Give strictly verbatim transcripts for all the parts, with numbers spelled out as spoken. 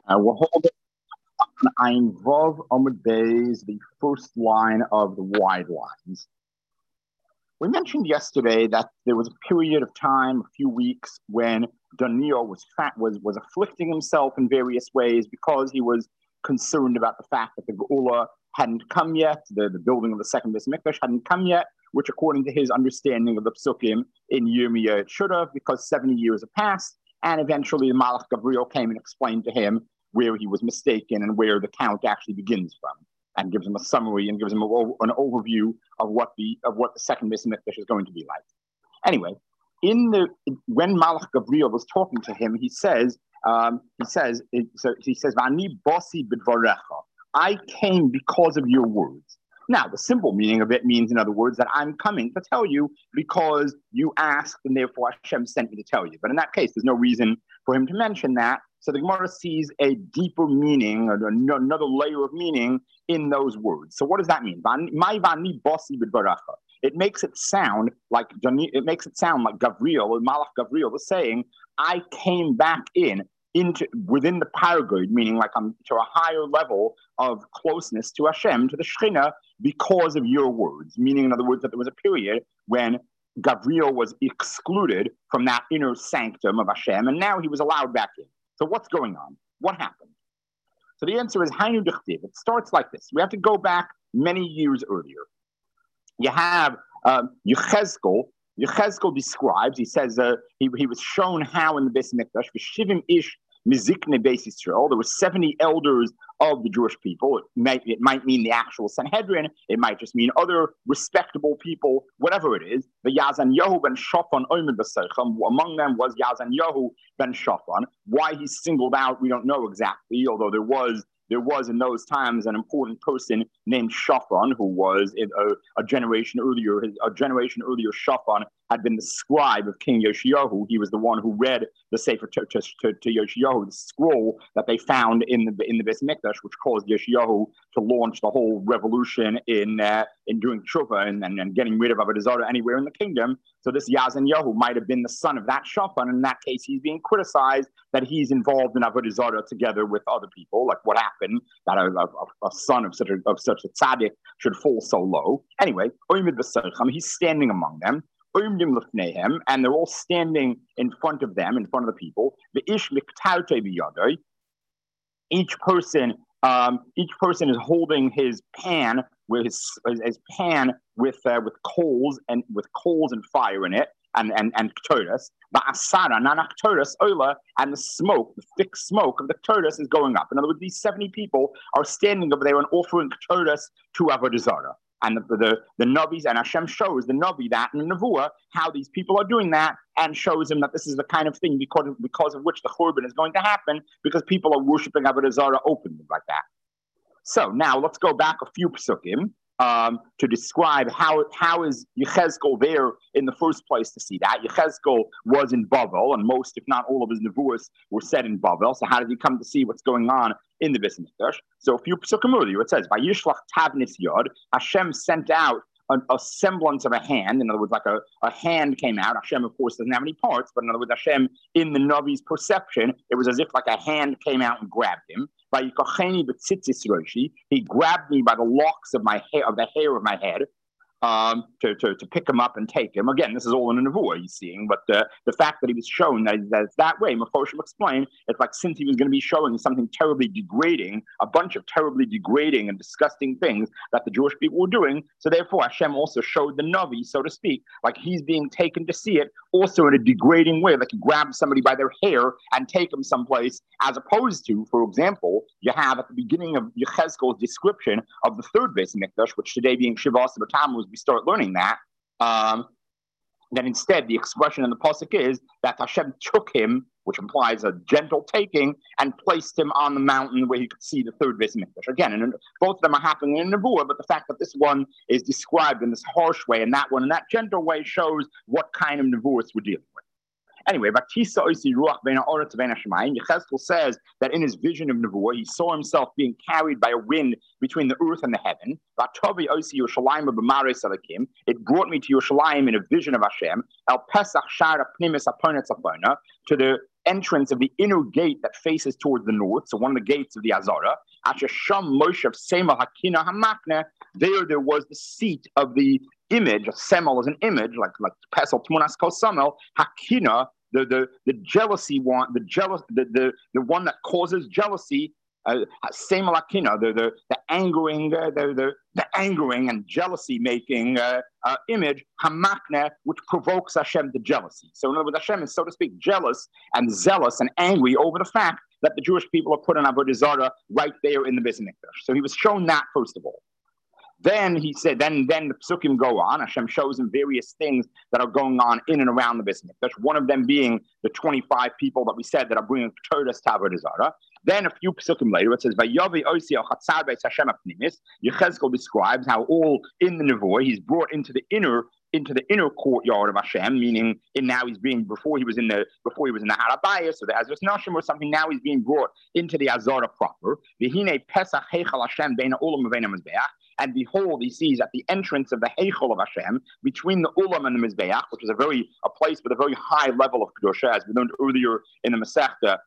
Uh, we're holding on Ein Vav Amud Beis, the first line of the wide lines. We mentioned yesterday that there was a period of time, a few weeks, when Daniel was fat, was was afflicting himself in various ways because he was concerned about the fact that the Geula hadn't come yet, the, the building of the second Beis Mikdash hadn't come yet, which according to his understanding of the Psukim in Yirmiyah it should have, because seventy years have passed, and eventually the Malach Gabriel came and explained to him where he was mistaken and where the count actually begins from, and gives him a summary and gives him a, an overview of what the of what the second Beis Mikdash is going to be like. Anyway, in the when Malach Gabriel was talking to him, he says um, he says it, so he says V'ani bosi b'dvarecha. I came because of your words. Now, the simple meaning of it means, in other words, that I'm coming to tell you because you asked, and therefore Hashem sent me to tell you. But in that case, there's no reason for him to mention that. So the Gemara sees a deeper meaning, or another layer of meaning in those words. So what does that mean? My vani bosi b'dvaracha. It makes it sound like it makes it sound like Gavriel, or Malach Gavriel, was saying, I came back in into within the paragod, meaning like I'm to a higher level of closeness to Hashem, to the Shekhinah, because of your words. Meaning, in other words, that there was a period when Gavriel was excluded from that inner sanctum of Hashem, and now he was allowed back in. So what's going on? What happened? So the answer is Hainu Dichtiv. It starts like this. We have to go back many years earlier. You have um, Yechezkel. Yechezkel describes, he says, uh, he, he was shown how in the Beis Mikdash, V'shivim ish mizikne Beis Yisrael, there were seventy elders of the Jewish people. It might, it might mean the actual Sanhedrin. It might just mean other respectable people, whatever it is. The Yazan Yahu ben Shaphan oimed b'seichem. Among them was Yazan Yahu ben Shaphan. Why he's singled out, we don't know exactly, although there was There was in those times an important person named Shaphan, who was a, a generation earlier. A generation earlier, Shaphan had been the scribe of King Yoshiyahu. He was the one who read the Sefer to, to, to, to Yoshiyahu, the scroll that they found in the in the Beis Mikdash, which caused Yoshiyahu to launch the whole revolution in uh, in doing tshuva and, and, and getting rid of Avodah Zarah anywhere in the kingdom. So this Yazan Yahu might have been the son of that Shaphan. In that case, he's being criticized that he's involved in Avodah Zarah together with other people. Like what happened that a, a, a son of such a of such a tzaddik should fall so low. Anyway, he's standing among them. And they're all standing in front of them, in front of the people. Each person, um, each person is holding his pan with his, his pan with uh, with coals and with coals and fire in it, and and and ketores. And the smoke, the thick smoke of the ketores is going up. In other words, these seventy people are standing over there and offering ketores to Avodah Zarah. And the, the, the Navis, and Hashem shows the Navi that in the Nevuah, how these people are doing that, and shows him that this is the kind of thing because of, because of which the Churban is going to happen, because people are worshiping Avodah Zarah openly like that. So now let's go back a few psukim um, to describe how how is Yechezkel there in the first place to see that. Yechezkel was in Bavel, and most, if not all, of his nevuos were said in Bavel. So how did he come to see what's going on in the Beis Mikdash? So a few psukim earlier, it says, "Vayishlach tavnis yod." Hashem sent out a, a semblance of a hand. In other words, like a, a hand came out. Hashem, of course, doesn't have any parts, but in other words, Hashem, in the Navi's perception, it was as if like a hand came out and grabbed him. He grabbed me by the locks of my hair, of the hair of my head, um, to, to, to pick him up and take him. Again, this is all in a nevuah he's seeing, but uh, the fact that he was shown that, that it's that way, Mephoshim explained, it's like since he was going to be showing something terribly degrading, a bunch of terribly degrading and disgusting things that the Jewish people were doing, so therefore Hashem also showed the Navi, so to speak, like he's being taken to see it, also in a degrading way, like he grabs somebody by their hair and take them someplace, as opposed to, for example, you have at the beginning of Yechezkel's description of the third Beis Mikdash, which today being Shiva Asar B'Tammuz, we start learning that, um, then instead the expression in the pasuk is that Hashem took him, which implies a gentle taking, and placed him on the mountain where he could see the third Beis Mikdash. Again, and both of them are happening in Nevuah, but the fact that this one is described in this harsh way and that one in that gentle way shows what kind of Nevuahs we're dealing with. Anyway, Yechezkel says that in his vision of Nevuah, he saw himself being carried by a wind between the earth and the heaven. It brought me to Yerushalayim in a vision of Hashem, to the entrance of the inner gate that faces towards the north, so one of the gates of the Azara, there, there was the seat of the image. A semel is an image, like like pesel tmunas kol semel. Hakina, the the the jealousy one, the jealous, the the the one that causes jealousy. Uh, semel hakina, the the the angering, uh, the the the angering and jealousy making uh, uh, image. Hamakne, which provokes Hashem to jealousy. So in other words, Hashem is, so to speak, jealous and zealous and angry over the fact that the Jewish people are put on Avodah Zarah right there in the Beis Mikdash. So he was shown that first of all. Then he said, then then the psukim go on. Hashem shows him various things that are going on in and around the Beis Mikdash. One of them being the twenty-five people that we said that are bringing Torah to Avodah Zarah. Then a few psukim later, it says, "Vayavi osi al chatzar beis Hashem apnimis." Yechezkel describes how all in the nevoah he's brought into the inner into the inner courtyard of Hashem, meaning in now he's being before he was in the before he was in the Harabayas or the Azras Nashim or something. Now he's being brought into the Azara proper. V'hinei pesach heichal Hashem beina ulam uveina mizbeach. And behold, he sees at the entrance of the Heichal of Hashem, between the Ulam and the Mizbeach, which is a very a place with a very high level of Kedusha, as we learned earlier in the Masechta.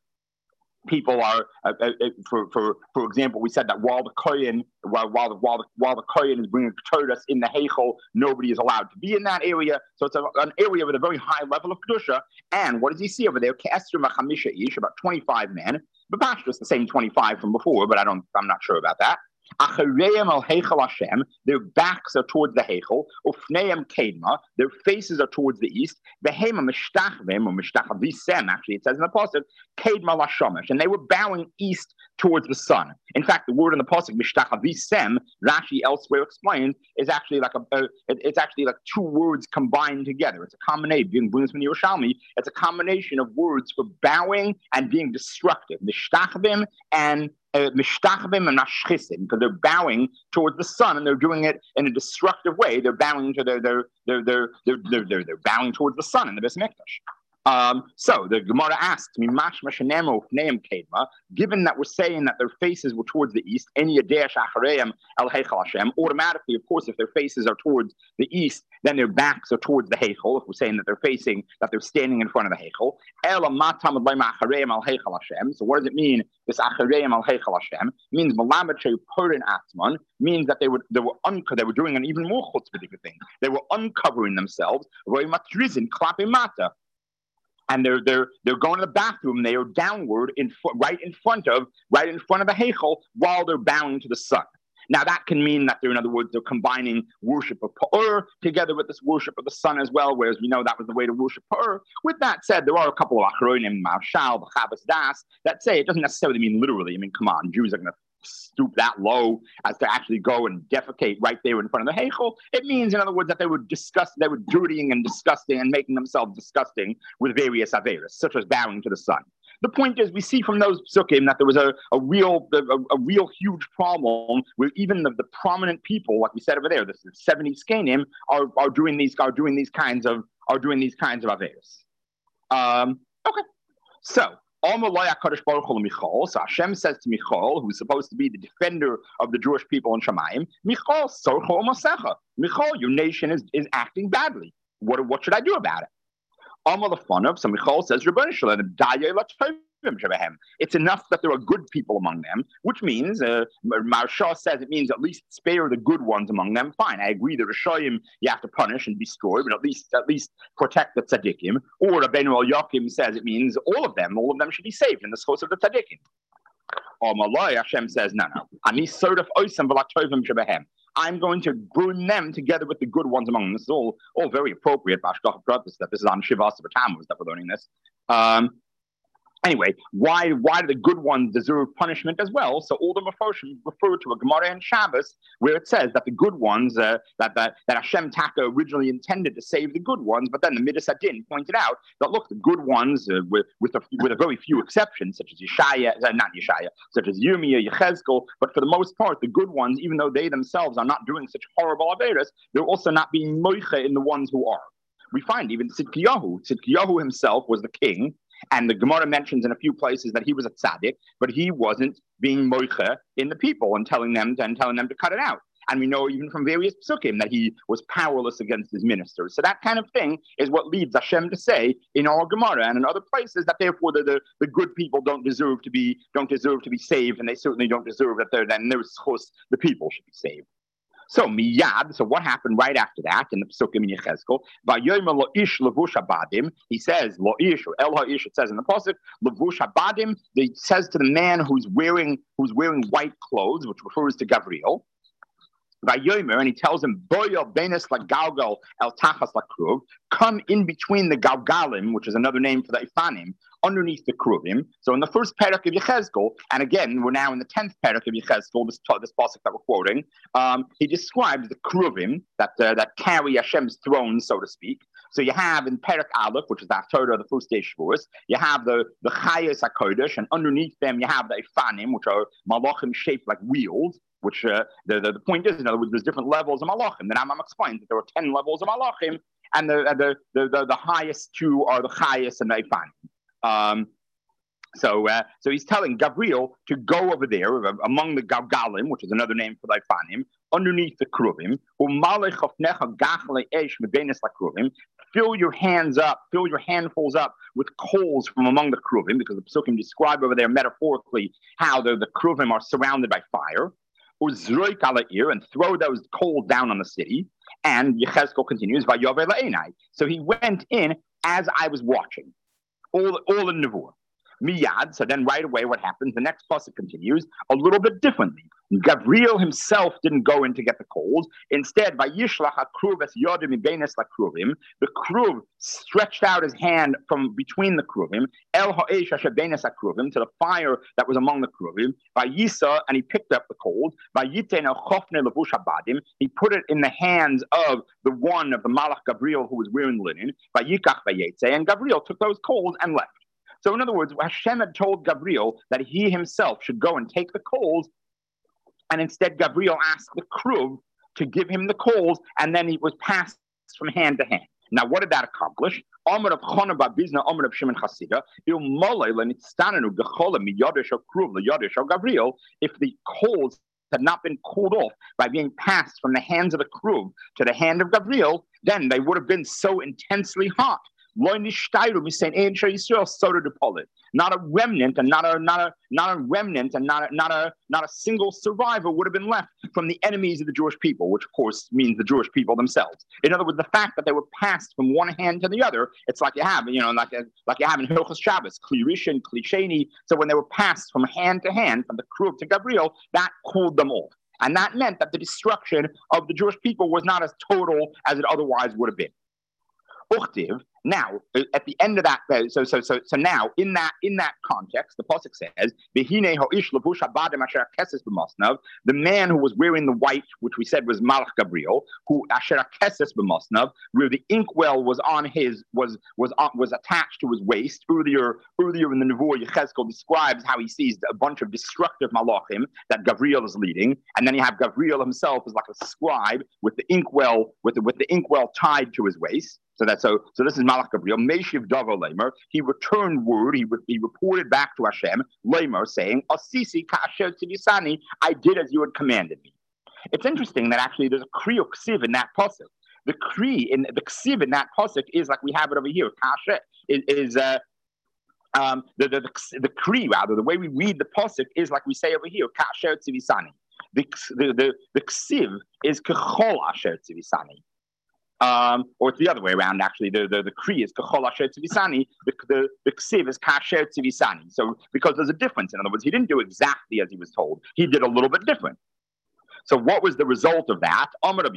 People are, uh, uh, for for for example, we said that while the Kohen, while while the while the, while the Kohen is bringing Torah in the Heichal, nobody is allowed to be in that area. So it's a, an area with a very high level of Kedusha. And what does he see over there? Ke'esrim ha'chamisha ish, about twenty-five men. But that's just the same twenty-five from before, but I don't, I'm not sure about that. Achareim al Heichal Hashem, their backs are towards the Heichal. Ufneim Kedma, their faces are towards the east. Behema Mishtachvim, or Mishtachavissem, actually, it says in the Pasuk, Kedma Lashomesh, and they were bowing east towards the sun. In fact, the word in the Pasuk, Mishtachavissem, Rashi elsewhere explains, is actually like a, a it, it's actually like two words combined together. It's a combination, being brings from the Yerushalmi, it's a combination of words for bowing and being destructive. Mishtachvim and Mishtachvim and Mashchisim, because they're bowing towards the sun and they're doing it in a destructive way. They're bowing to their, they're, they're, they're, they're, they're, they're, they're bowing towards the sun in the Beis Mikdash. Um, so the Gemara asks me, given that we're saying that their faces were towards the east, automatically, of course, if their faces are towards the east, then their backs are towards the Heichal. If we're saying that they're facing, that they're standing in front of the Heichal. So what does it mean, this Achareim al Heichal Hashem? Means means that they were they were un- they were doing an even more chutzpah thing. They were uncovering themselves. And they're they're they're going to the bathroom. They are downward in fo- right in front of right in front of the Heichal while they're bowing to the sun. Now that can mean that they're, in other words, they're combining worship of Pa'ur together with this worship of the sun as well. Whereas we know that was the way to worship Pa'ur. With that said, there are a couple of Achronim, Marshal, Chavas Das, that say it doesn't necessarily mean literally. I mean, come on, Jews are going to stoop that low as to actually go and defecate right there in front of the Heichal. It means, in other words, that they were disgust, they were dirtying and disgusting and making themselves disgusting with various averas, such as bowing to the sun. The point is, we see from those psukim that there was a, a real, a, a real huge problem where even the, the prominent people, like we said over there, the seventy skenim, are are doing these are doing these kinds of are doing these kinds of averas. Um, okay, so. So Hashem says to Michal, who's supposed to be the defender of the Jewish people in Shemayim, Michal, sorcho omasecha. Michal, your nation is, is acting badly. What, what should I do about it? So Michal says, it's enough that there are good people among them, which means, uh, Marsha says it means at least spare the good ones among them. Fine, I agree that Rishayim you have to punish and destroy, but at least at least protect the tzaddikim. Or Rabbeinu El Yakim says it means all of them, all of them should be saved in the schos of the tzaddikim. Or Malay, Hashem says, no, no. Ani sodaf oisam v'latovim shebehem. I'm going to burn them together with the good ones among them. This is all, all very appropriate. That this is on Shivas of Tammuz that we're learning this. Um, Anyway, why why do the good ones deserve punishment as well? So all the Mefarshim refer to a Gemara in Shabbos where it says that the good ones, uh, that, that that Hashem Taka originally intended to save the good ones, but then the Midas Hadin pointed out that look, the good ones, uh, with with a, with a very few exceptions, such as Yeshaya, uh, not Yeshaya, such as Yirmiyah, Yechezkel, but for the most part, the good ones, even though they themselves are not doing such horrible averas, they're also not being moiche in the ones who are. We find even Tzidkiyahu, Tzidkiyahu himself was the king. And the Gemara mentions in a few places that he was a tzaddik, but he wasn't being moiche in the people and telling them to, and telling them to cut it out. And we know even from various psukim that he was powerless against his ministers. So that kind of thing is what leads Hashem to say in our Gemara and in other places that therefore the, the, the good people don't deserve to be don't deserve to be saved, and they certainly don't deserve that they're then their schus, the people should be saved. So miyad. So what happened right after that in the Psukim in Yechezkel? Vayomer lo ish levush habadim. He says lo ish or el ha'ish. It says in the pasuk levush habadim. He says to the man who's wearing who's wearing white clothes, which refers to Gabriel. Vayomer, and he tells him boyo benes lagalgal el tachas lakruv. Come in between the galgalim, which is another name for the ifanim, underneath the kruvim. So in the first parak of Yechezkel, and again we're now in the tenth parak of Yechezkel, this this pasuk that we're quoting, um, he describes the kruvim that uh, that carry Hashem's throne, so to speak. So you have in parak Aleph, which is the Haftarah of the first day Shavuos, you have the the Chayes HaKodesh, and underneath them you have the ifanim, which are malachim shaped like wheels. Which uh, the, the the point is, in other words, there's different levels of malachim. The Rambam explains that there are ten levels of malachim, and the the the the, the highest two are the Chayes and the ifanim. Um, so, uh, so he's telling Gabriel to go over there uh, among the Galgalim, which is another name for the Ifanim, underneath the Kruvim. Fill your hands up, fill your handfuls up with coals from among the Kruvim, because the Psukim describe over there metaphorically how the, the Kruvim are surrounded by fire. And throw those coals down on the city. And Yechezkel continues, so he went in as I was watching. All, all in Nevuah. Miyad, so then right away what happens? The next pasuk continues a little bit differently. Gabriel himself didn't go in to get the coals. Instead, Vayishlach HaKruv es yodim mibenes lakruvim, the Kruv stretched out his hand from between the Kruvim, El ha'esh asher benes hakruvim, to the fire that was among the Kruvim, Vayisa, and he picked up the coals, Vayiten el chofne levush habadim, he put it in the hands of the one of the Malach Gabriel who was wearing linen, Vayikach vayetze, and Gabriel took those coals and left. So in other words, Hashem had told Gabriel that he himself should go and take the coals, and instead Gabriel asked the Kruv to give him the coals, and then it was passed from hand to hand. Now, what did that accomplish? Amar of Chana Babizna, Amar of Shimon Chasida, Il Molei Lenitztanenu Gechola Miyadesh Kruv LeYadesh Gabriel, if the coals had not been cooled off by being passed from the hands of the Kruv to the hand of Gabriel, then they would have been so intensely hot. Not a remnant, and not a not a not a remnant, and not a, not a not a single survivor would have been left from the enemies of the Jewish people, which of course means the Jewish people themselves. In other words, the fact that they were passed from one hand to the other, it's like you have, you know, like like you have in Hilchos Shabbos, Kli Rishon, Kli Sheni. So when they were passed from hand to hand, from the Kruv to Gabriel, that cooled them off, and that meant that the destruction of the Jewish people was not as total as it otherwise would have been. Uchtiv. Now, at the end of that, so so so so now in that in that context, the pasuk says, "Behine ho'ish levush habadim asher keses b'masnav." The man who was wearing the white, which we said was Malach Gabriel, who asher keses b'masnav, where the inkwell was on his was was on, was attached to his waist. Earlier earlier in the Nevuah, Yechezkel describes how he sees a bunch of destructive malachim that Gabriel is leading, and then you have Gabriel himself as like a scribe with the inkwell with the, with the inkwell tied to his waist. So that's so. So this is Malach Gabriel. Meshiv Davo Lamer. He returned word. He re, he reported back to Hashem Lamer, saying, "Asisi ka'asher tzivsani. I did as you had commanded me." It's interesting that actually there's a kri or ksiv in that pasuk. The kri in the ksiv in that pasuk is like we have it over here. Ka'asher is, is uh, um, the the the, the kri rather. The way we read the pasuk is like we say over here. Ka'asher tzivsani. The the the the ksiv is kechol asher tzivsani. Um, or it's the other way around, actually. The the, the Kri is Kachol Asher Tzivisani, the, the, the Ksiv is Kasher Tzivisani. So, because there's a difference. In other words, he didn't do exactly as he was told. He did a little bit different. So what was the result of that?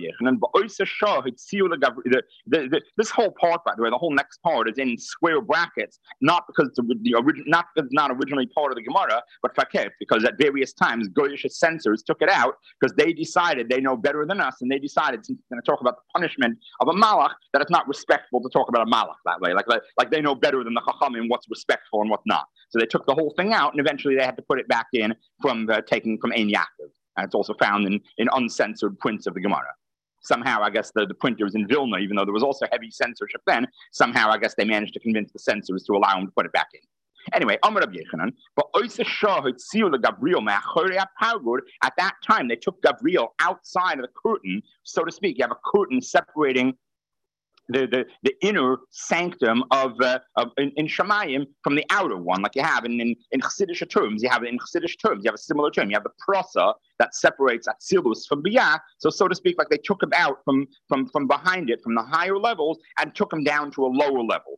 This whole part, by the way, the whole next part is in square brackets, not because it's the origin, not because it's not originally part of the Gemara, but faket, because at various times Goyish censors took it out because they decided they know better than us, and they decided, since we're going to talk about the punishment of a malach, that it's not respectful to talk about a malach that way. Like, like, like they know better than the chachamim what's respectful and what's not. So they took the whole thing out, and eventually they had to put it back in from uh, taking from Ein Yaakov. And it's also found in, in uncensored prints of the Gemara. Somehow, I guess the, the printer was in Vilna, even though there was also heavy censorship then. Somehow, I guess they managed to convince the censors to allow him to put it back in. Anyway, Amar Rabbi Yechanan, but Oisa Shah Hitziu Gabriel Ma'achorei HaPargud. At that time, they took Gabriel outside of the curtain, so to speak. You have a curtain separating The, the the inner sanctum of uh, of in, in Shemayim from the outer one, like you have in in, in Chassidish terms. You have in Chassidish terms, you have a similar term. You have the prosa that separates Atzilus from Biyah. So so to speak, like they took him out from from from behind it, from the higher levels, and took him down to a lower level.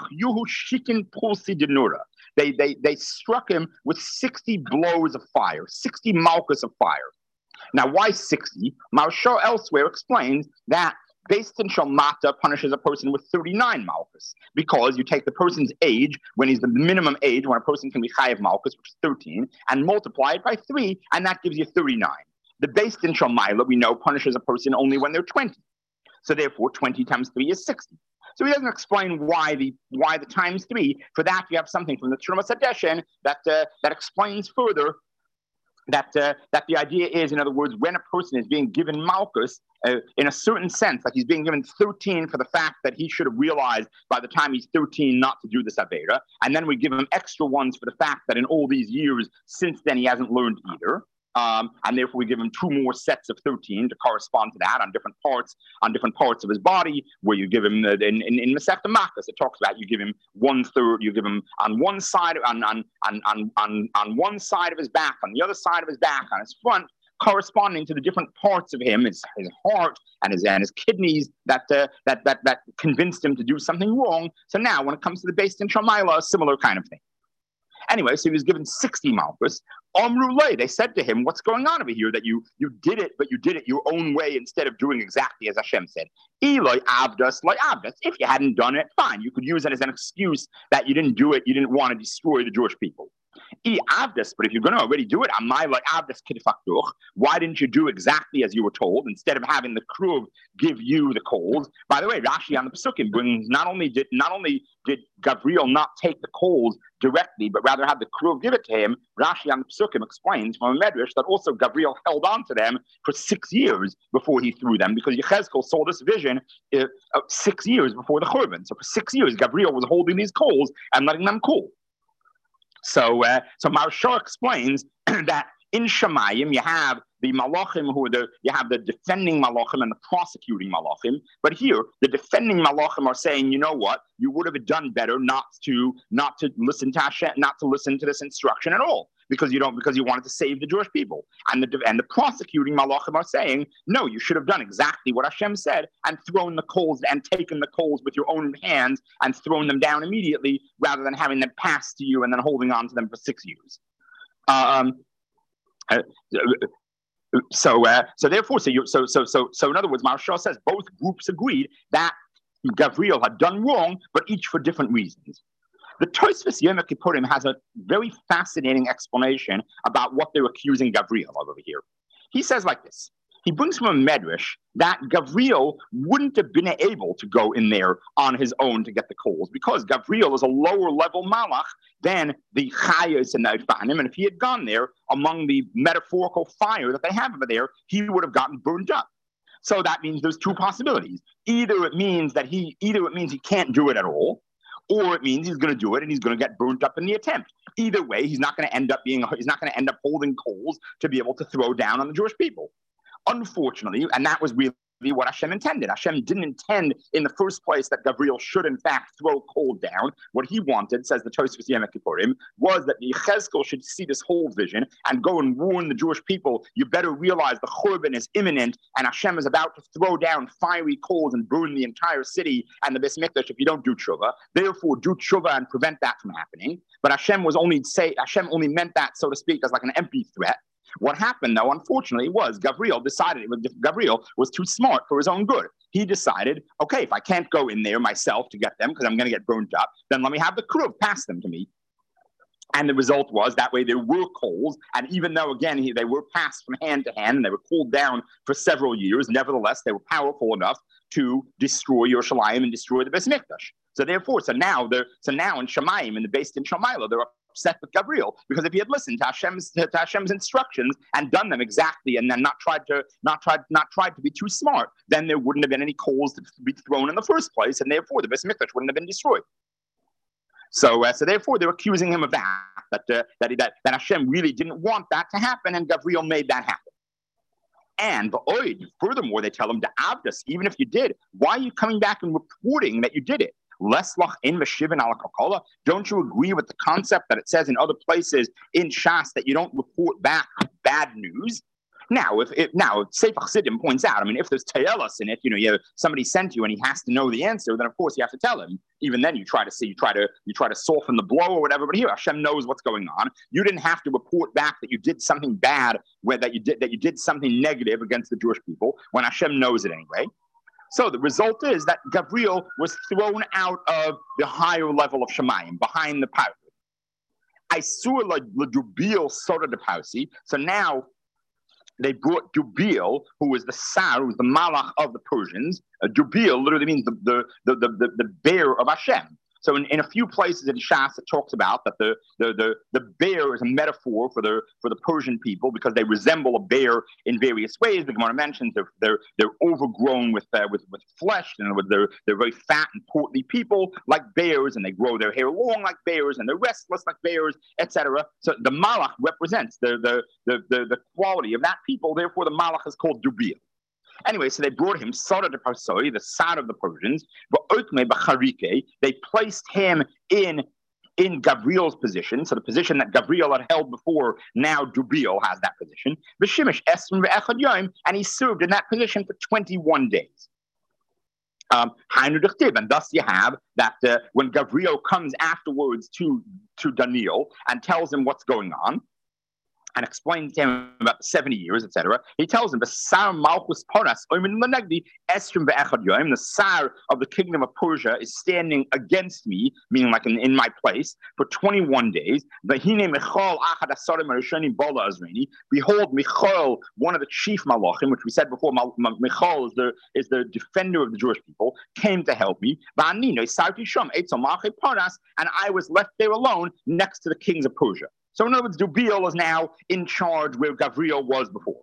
They they they struck him with sixty blows of fire, sixty malchus of fire. Now, why sixty? Maharsha elsewhere explains that Based in Shalmata punishes a person with thirty-nine malchus, because you take the person's age, when he's the minimum age, when a person can be chayav malchus, which is thirteen, and multiply it by three, and that gives you thirty-nine. The based in Shalmaila, we know, punishes a person only when they're twenty. So therefore, twenty times three is sixty. So he doesn't explain why the why the times three. For that, you have something from the Trumas Hadeshen that uh, that explains further that uh, that the idea is, in other words, when a person is being given malchus, uh, in a certain sense, like he's being given thirteen for the fact that he should have realized by the time he's thirteen not to do this avera, and then we give him extra ones for the fact that in all these years since then he hasn't learned either. Um, and therefore we give him two more sets of thirteen to correspond to that on different parts, on different parts of his body, where you give him, uh, in, in, in Masechta Makkos, it talks about you give him one third, you give him on one side, on, on, on, on, on, on one side of his back, on the other side of his back, on his front, corresponding to the different parts of him, his, his heart and his, and his kidneys that, uh, that, that, that convinced him to do something wrong. So now when it comes to the based in Shamayla, a similar kind of thing. Anyway, so he was given sixty malchus. Omrule, they said to him, what's going on over here that you you did it, but you did it your own way instead of doing exactly as Hashem said. Eloi abdas, like abdas. If you hadn't done it, fine. You could use it as an excuse that you didn't do it, you didn't want to destroy the Jewish people. E abdas, but if you're going to already do it, amai like abdas kidfakduch. Why didn't you do exactly as you were told instead of having the Kruv give you the coals? By the way, Rashi on the Pesukim brings not only did not only did Gabriel not take the coals directly, but rather have the Kruv give it to him. Rashi on the Pesukim explains from a Medrash that also Gabriel held on to them for six years before he threw them, because Yechezkel saw this vision uh, uh, six years before the Churban. So for six years, Gabriel was holding these coals and letting them cool. So, uh, so Maharsha explains that in Shemayim you have the malachim who are the you have the defending malachim and the prosecuting malachim. But here, the defending malachim are saying, you know what, you would have done better not to not to listen to Hashem, not to listen to this instruction at all, because you don't because you wanted to save the Jewish people. And the and the prosecuting malachim are saying, no, you should have done exactly what Hashem said and thrown the coals and taken the coals with your own hands and thrown them down immediately, rather than having them passed to you and then holding on to them for six years. Um, uh, So, uh, so therefore, so, you, so, so, so, so, in other words, Maharsha says both groups agreed that Gabriel had done wrong, but each for different reasons. The Tosfos Yom Kippurim has a very fascinating explanation about what they're accusing Gabriel of over here. He says like this. He brings from a medrash that Gabriel wouldn't have been able to go in there on his own to get the coals, because Gabriel is a lower level malach than the chayos and the Ifanim, and if he had gone there among the metaphorical fire that they have over there, he would have gotten burned up. So that means there's two possibilities. Either it means that he, either it means he can't do it at all, or it means he's going to do it and he's going to get burnt up in the attempt. Either way, he's not going to end up being, he's not going to end up holding coals to be able to throw down on the Jewish people. Unfortunately, and that was really what Hashem intended. Hashem didn't intend in the first place that Gabriel should in fact throw coal down. What he wanted, says the Tosfos Yom Kippurim, was that Yechezkel should see this whole vision and go and warn the Jewish people, you better realize the Churban is imminent and Hashem is about to throw down fiery coals and burn the entire city and the Beis Mikdash if you don't do tshuva. Therefore, do tshuva and prevent that from happening. But Hashem was only say Hashem only meant that, so to speak, as like an empty threat. What happened, though, unfortunately, was Gabriel decided, Gabriel was too smart for his own good. He decided, okay, if I can't go in there myself to get them because I'm going to get burnt up, then let me have the Kruv pass them to me. And the result was that way there were coals, and even though, again, he, they were passed from hand to hand and they were cooled down for several years, nevertheless, they were powerful enough to destroy Yerushalayim and destroy the Beis Mikdash. So therefore, so now, they're, so now in Shemayim, in the based in Shemayla, they're upset with Gabriel, because if he had listened to Hashem's to Hashem's instructions and done them exactly, and then not tried to not tried not tried to be too smart, then there wouldn't have been any coals to be thrown in the first place, and therefore the Beis Mikdash wouldn't have been destroyed. So, uh, so therefore, they're accusing him of that, that, uh, that, that, that Hashem really didn't want that to happen, and Gabriel made that happen. And but furthermore, they tell him to Abdus, even if you did, why are you coming back and reporting that you did it? Don't you agree with the concept that it says in other places in Shas that you don't report back bad news? Now, if it, now Sefer Chassidim points out, I mean, if there's Taelos in it, you know, you have, somebody sent you and he has to know the answer, then of course you have to tell him. Even then, you try to see, you try to, you try to soften the blow or whatever. But here, Hashem knows what's going on. You didn't have to report back that you did something bad, where that you did that you did something negative against the Jewish people, when Hashem knows it anyway. So the result is that Gabriel was thrown out of the higher level of Shemayim, behind the Parut. I saw Dubiel Soda de Pausi. So now they brought Dubiel, who was the Sar, who was the Malach of the Persians. Uh, Dubiel literally means the, the, the, the, the bear of Hashem. So in, in a few places in Shas, it talks about that the, the, the, the bear is a metaphor for the, for the Persian people because they resemble a bear in various ways. The Gemara mentions they're, they're, they're overgrown with, uh, with, with flesh, and they're, they're very fat and portly people like bears, and they grow their hair long like bears, and they're restless like bears, et cetera. So the Malach represents the, the, the, the, the quality of that people. Therefore, the Malach is called Dubiel. Anyway, so they brought him, Sara de Parsoi, the Sar of the Persians, but they placed him in, in Gabriel's position, so the position that Gabriel had held before, now Dubiel has that position, and he served in that position for twenty-one days. Um, and thus you have that uh, when Gabriel comes afterwards to, to Daniel and tells him what's going on, and explains to him about seventy years, et cetera. He tells him, the Sar Malchus Paras, the Sar of the kingdom of Persia is standing against me, meaning like in, in my place, for twenty-one days. Behold, Michael, one of the chief Malachim, which we said before, Michael is the, is the defender of the Jewish people, came to help me. And I was left there alone next to the kings of Persia. So in other words, Dubiel is now in charge where Gabriel was before.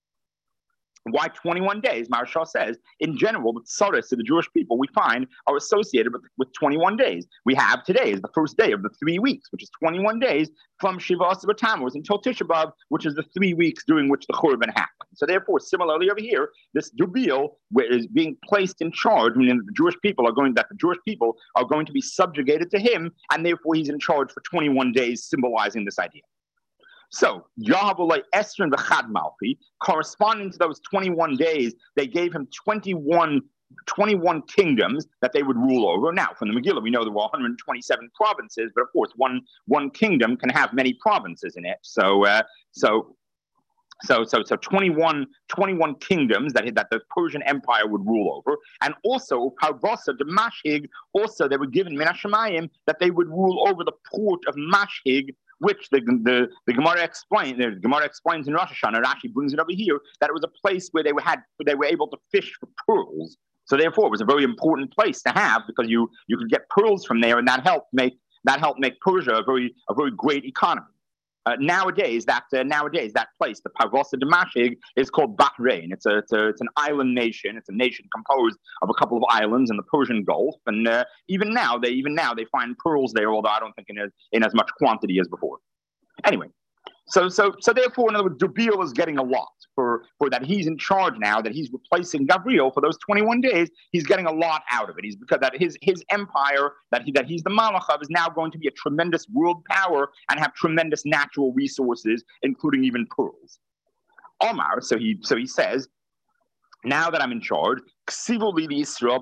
Why twenty-one days? Maharshal says, in general, the tsaros of the Jewish people we find are associated with, with twenty-one days. We have today is the first day of the three weeks, which is twenty-one days from Shiva Asar Tammuz until Tisha B'Av, which is the three weeks during which the Churban happened. So therefore, similarly over here, this Dubiel is being placed in charge, meaning the Jewish people are going, that the Jewish people are going to be subjugated to him, and therefore he's in charge for twenty-one days, symbolizing this idea. So, Yahavulai Esrin V'chad Malchi, corresponding to those twenty-one days, they gave him twenty-one, twenty-one kingdoms that they would rule over. Now, from the Megillah, we know there were one hundred twenty-seven provinces, but of course, one one kingdom can have many provinces in it. So, uh, so, so, so, so, twenty-one, twenty-one kingdoms that that the Persian Empire would rule over, and also Parvasa de Mashhig. Also, they were given Min HaShamayim that they would rule over the port of Mashhig, which the the the Gemara explains. The Gemara explains in Rosh Hashanah. Rashi brings it over here that it was a place where they were had they were able to fish for pearls. So therefore, it was a very important place to have because you you could get pearls from there, and that helped make that helped make Persia a very a very great economy. Uh, nowadays, that uh, nowadays that place, the Parvasa de Mashhig, is called Bahrain. It's a, it's a it's an island nation. It's a nation composed of a couple of islands in the Persian Gulf, and uh, even now they even now they find pearls there, although I don't think in as, in as much quantity as before. Anyway, so so so therefore, in other words, Dubiel is getting a lot for for that. He's in charge now. That he's replacing Gabriel for those twenty-one days. He's getting a lot out of it. He's because that his his empire that he that he's the Malach of is now going to be a tremendous world power and have tremendous natural resources, including even pearls. Omar, so he so he says, now that I'm in charge, he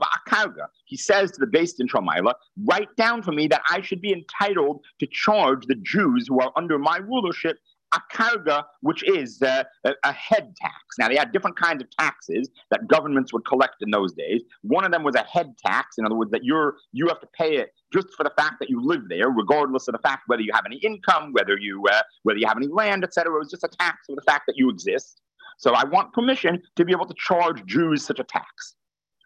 says to the based in Shamaila, write down for me that I should be entitled to charge the Jews who are under my rulership a karga, which is uh, a, a head tax. Now, they had different kinds of taxes that governments would collect in those days. One of them was a head tax. In other words, that you're you have to pay it just for the fact that you live there, regardless of the fact whether you have any income, whether you uh, whether you have any land, et cetera. It was just a tax for the fact that you exist. So I want permission to be able to charge Jews such a tax.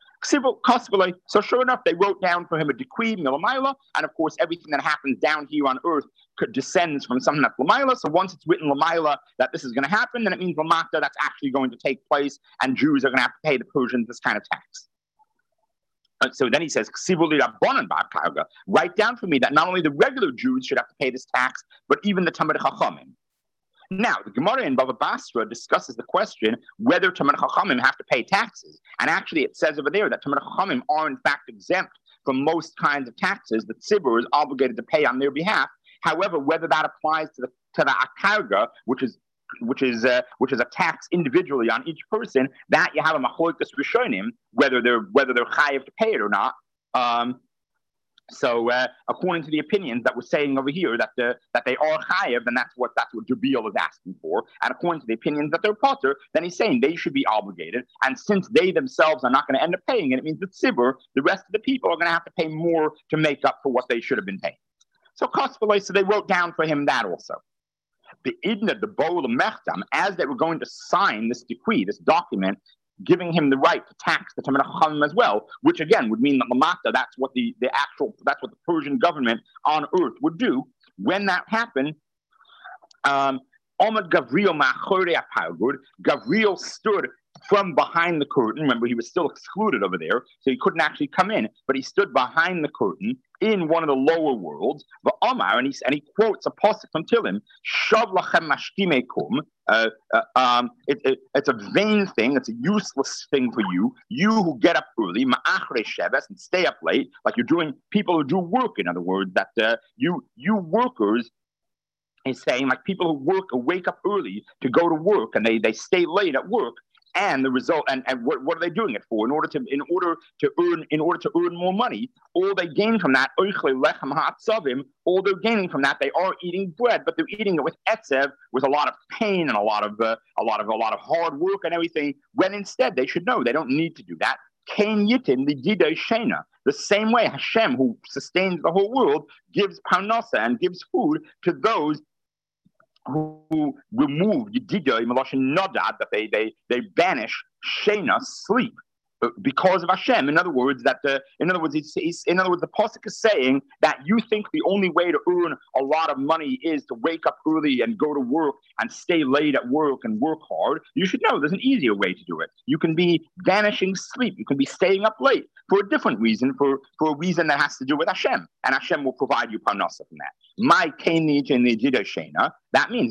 So sure enough, they wrote down for him a decree, Milamaila, and of course, everything that happens down here on earth descends from something that's Lamaila. So once it's written Lamaila that this is going to happen, then it means Lamata that's actually going to take place, and Jews are going to have to pay the Persians this kind of tax. Uh, so then he says, write down for me that not only the regular Jews should have to pay this tax, but even the Talmid Chachamim. Now, the Gemara in Bava Basra discusses the question whether Talmid Chachamim have to pay taxes. And actually, it says over there that Talmid Chachamim are in fact exempt from most kinds of taxes that Tzibur is obligated to pay on their behalf. However, whether that applies to the to the Akarga, which is which is uh, which is a tax individually on each person, that you have a machlokas rishonim whether they're whether they're chayiv to pay it or not. Um, so, uh, according to the opinions that we're saying over here that the, that they are chayiv, then that's what that's what Dubiel is asking for. And according to the opinions that they're potter, then he's saying they should be obligated. And since they themselves are not going to end up paying it, it means the tzibur, the rest of the people, are going to have to pay more to make up for what they should have been paying. So, Kosvalei, so they wrote down for him that also. The Idna, the Bowl of Mechtam, as they were going to sign this decree, this document, giving him the right to tax the Talmid Chachamim as well, which again would mean that Lamata, that's what the, the actual, that's what the Persian government on earth would do. When that happened, um, Omid Gavriel Ma'achorei HaPargud, Gavriel stood from behind the curtain. Remember, he was still excluded over there, so he couldn't actually come in, but he stood behind the curtain in one of the lower worlds. But Omar, and he, and he quotes a pasuk from Tehillim, Shav lachem mashtimekum. Uh, uh, um, it, it, it's a vain thing. It's a useless thing for you. You who get up early, ma'achrei sheves, and stay up late, like you're doing. People who do work, in other words, that uh, you you workers. Is saying like people who work or wake up early to go to work and they, they stay late at work, and the result and, and what, what are they doing it for? In order to in order to earn in order to earn more money, all they gain from that, all they're gaining from that, they are eating bread, but they're eating it with etzev, with a lot of pain and a lot of uh, a lot of a lot of hard work and everything. When instead they should know they don't need to do that. Kain yitin lididei shena. The same way Hashem, who sustains the whole world, gives parnasa and gives food to those who remove Yedida Maloshin Nodad, that they they they banish Shena, sleep, because of Hashem. In other words, that the in other words, he's, he's, in other words, the pasuk is saying that you think the only way to earn a lot of money is to wake up early and go to work and stay late at work and work hard. You should know there's an easier way to do it. You can be banishing sleep. You can be staying up late for a different reason, for, for a reason that has to do with Hashem, and Hashem will provide you parnasa from that. My kenich in the Jida Shena. That means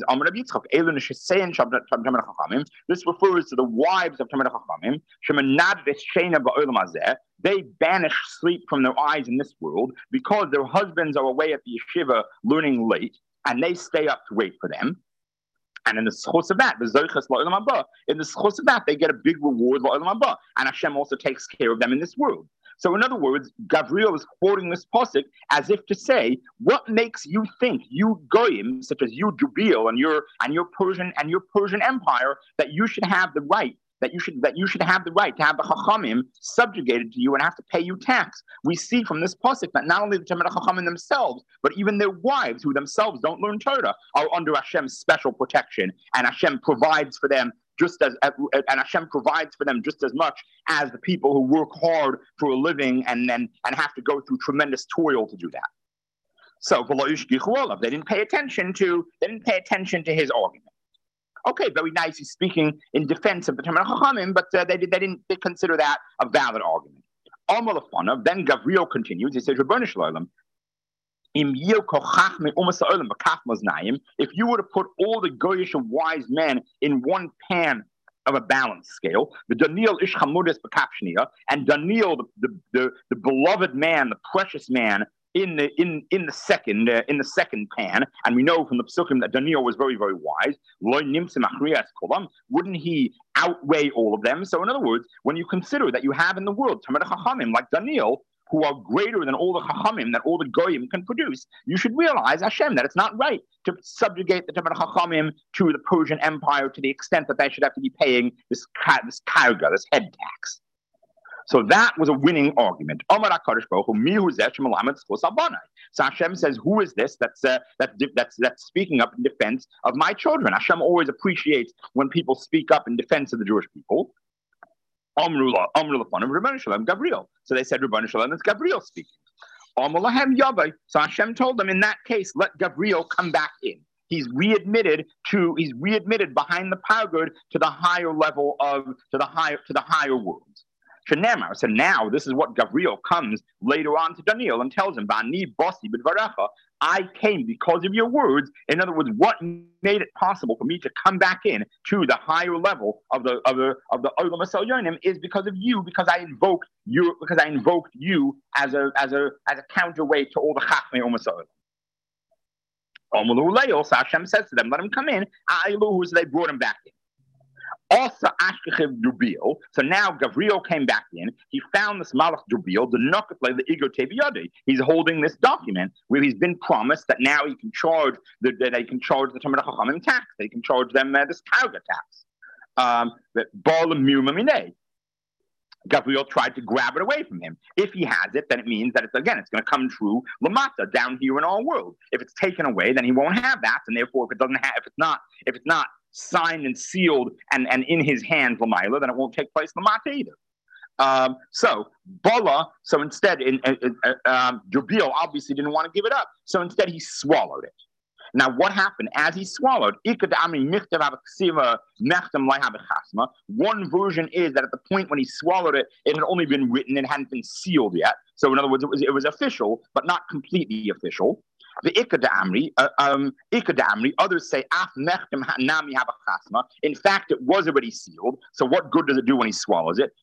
this refers to the wives of Talmid Chachamim. They banish sleep from their eyes in this world because their husbands are away at the yeshiva learning late, and they stay up to wait for them. And in the schos of that, the zoiches la'olam haba, in the schos of that, they get a big reward la'olam haba, and Hashem also takes care of them in this world. So, in other words, Gavriel is quoting this pasuk as if to say, "What makes you think, you goyim, such as you Dubiel and your and your Persian and your Persian Empire, that you should have the right?" That you should that you should have the right to have the Chachamim subjugated to you and have to pay you tax. We see from this pasuk that not only the Talmid Chachamim themselves, but even their wives, who themselves don't learn Torah, are under Hashem's special protection, and Hashem provides for them just as and Hashem provides for them just as much as the people who work hard for a living and then and have to go through tremendous toil to do that. So they didn't pay attention to they didn't pay attention to his argument. Okay, very nice. He's speaking in defense of the Talmid Chachamim, but uh, they, they didn't they consider that a valid argument. Then Gavriel continues. He says, if you were to put all the goyish and wise men in one pan of a balance scale, the Daniel ish chamudis b'kapshnia, and Daniel, the, the, the, the beloved man, the precious man, in the in in the second uh, in the second pan, and we know from the psukim that Daniel was very very wise. Wouldn't he outweigh all of them? So in other words, when you consider that you have in the world Talmid Chachamim like Daniel, who are greater than all the Chachamim that all the Goyim can produce, you should realize, Hashem, that it's not right to subjugate the Talmid Chachamim to the Persian Empire to the extent that they should have to be paying this this karga, this head tax. So that was a winning argument. So Hashem says, "Who is this that's uh, that's that's that's speaking up in defense of my children?" Hashem always appreciates when people speak up in defense of the Jewish people. Amrullah, Amrullah, Rebbeinu Shalom, Gabriel. So they said, "Rebbeinu Shalom, it's Gabriel speaking." So Hashem told them, in that case, let Gabriel come back in. He's readmitted to he's readmitted behind the Pargud to the higher level of to the higher to the higher worlds. Shenemar. So now this is what Gabriel comes later on to Daniel and tells him, Bani Bossi B'dvarecha, I came because of your words. In other words, what made it possible for me to come back in to the higher level of the of the of the Olam Yonim is because of you, because I invoked you, because I invoked you as a as a as a counterweight to all the Chachmei Umas Olam. So Hashem says to them, let him come in. So they brought him back in. Also, Ashkechiv Dubil. So now Gabriel came back in. He found this Malach Dubil, the Nokatla, the Ego Teviyadi. He's holding this document where he's been promised that now he can charge the, that they can charge the Talmidei Chachamim tax. They can charge them uh, this Kauga tax. Um, Gabriel tried to grab it away from him. If he has it, then it means that it's again, it's going to come true Lamata down here in our world. If it's taken away, then he won't have that, and therefore, if it doesn't have, if it's not, if it's not signed and sealed and, and in his hands Lamaila, then it won't take place Lamata either. Um, so Bala, so instead, in, in, in um, Gabriel obviously didn't want to give it up, so instead he swallowed it. Now, what happened as he swallowed? One version is that at the point when he swallowed it, it had only been written; it hadn't been sealed yet. So, in other words, it was it was official, but not completely official. The Ikadamri, uh, um, Ikadamri, others say Af Mechtem Nami Habachasma. In fact, it was already sealed. So, what good does it do when he swallows it?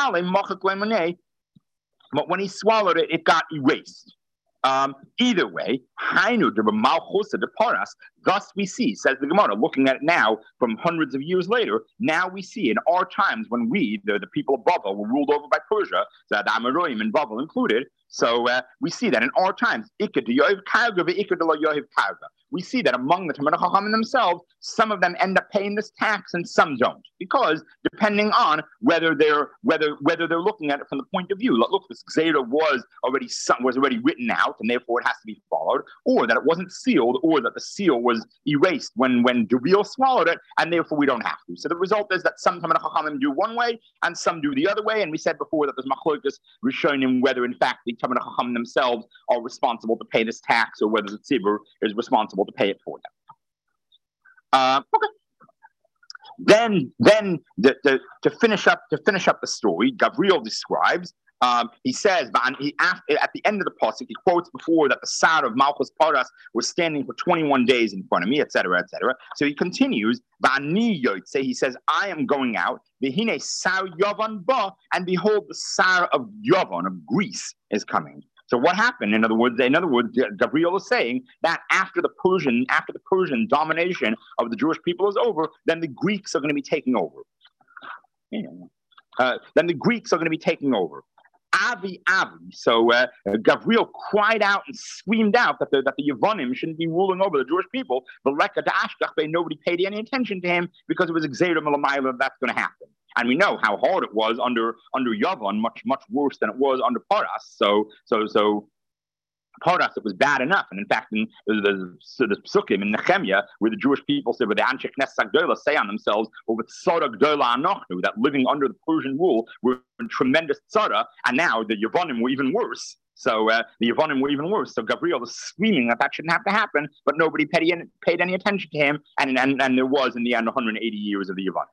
But when he swallowed it, it got erased. Um, either way, thus we see, says the Gemara, looking at it now from hundreds of years later, now we see in our times when we, the, the people of Babel, were ruled over by Persia, so the Amoraim and Babel included, so uh, we see that in our times, we see that among the Talmidei Chachamim themselves, some of them end up paying this tax and some don't, because depending on whether they're whether whether they're looking at it from the point of view, look, this Gzeira was already was already written out and therefore it has to be followed, or that it wasn't sealed, or that the seal was erased when when Dubil swallowed it, and therefore we don't have to. So the result is that some Talmidei Chachamim do one way and some do the other way, and we said before that there's Machlokes Rishonim whether in fact the Talmidei Chachamim themselves are responsible to pay this tax, or whether the tzibur is responsible to pay it for them. Uh, okay. Then, then the, the, to finish up to finish up the story, Gabriel describes. Um, he says, he, after, at the end of the pasuk, he quotes before that the Sar of Malchus Paras was standing for twenty-one days in front of me, et cetera, et cetera. So he continues, say he says, I am going out. V'hine Sar Yavan ba, and behold, the Sar of Yavan of Greece is coming. So what happened? In other words, in other words, Gabriel is saying that after the Persian, after the Persian domination of the Jewish people is over, then the Greeks are going to be taking over. Uh, then the Greeks are going to be taking over. Avi Avi. So uh, Gabriel cried out and screamed out that the that the Yevonim shouldn't be ruling over the Jewish people. But Leka Da'ashkach, nobody paid any attention to him because it was Gzeira Malamayla that's going to happen. And we know how hard it was under under Yavon, much much worse than it was under Paras. So so so Paras, it was bad enough. And in fact, in the, the, the Psukim in Nehemiah, where the Jewish people said, where the Anshe Knesset Gdola say on themselves, over Tzara Gdola Anochnu, that living under the Persian rule were in tremendous tzara, and now the Yevonim were even worse. So uh, the Yevonim were even worse. So Gabriel was screaming that that shouldn't have to happen, but nobody paid, paid any attention to him, and, and, and there was, in the end, one hundred eighty years of the Yevonim.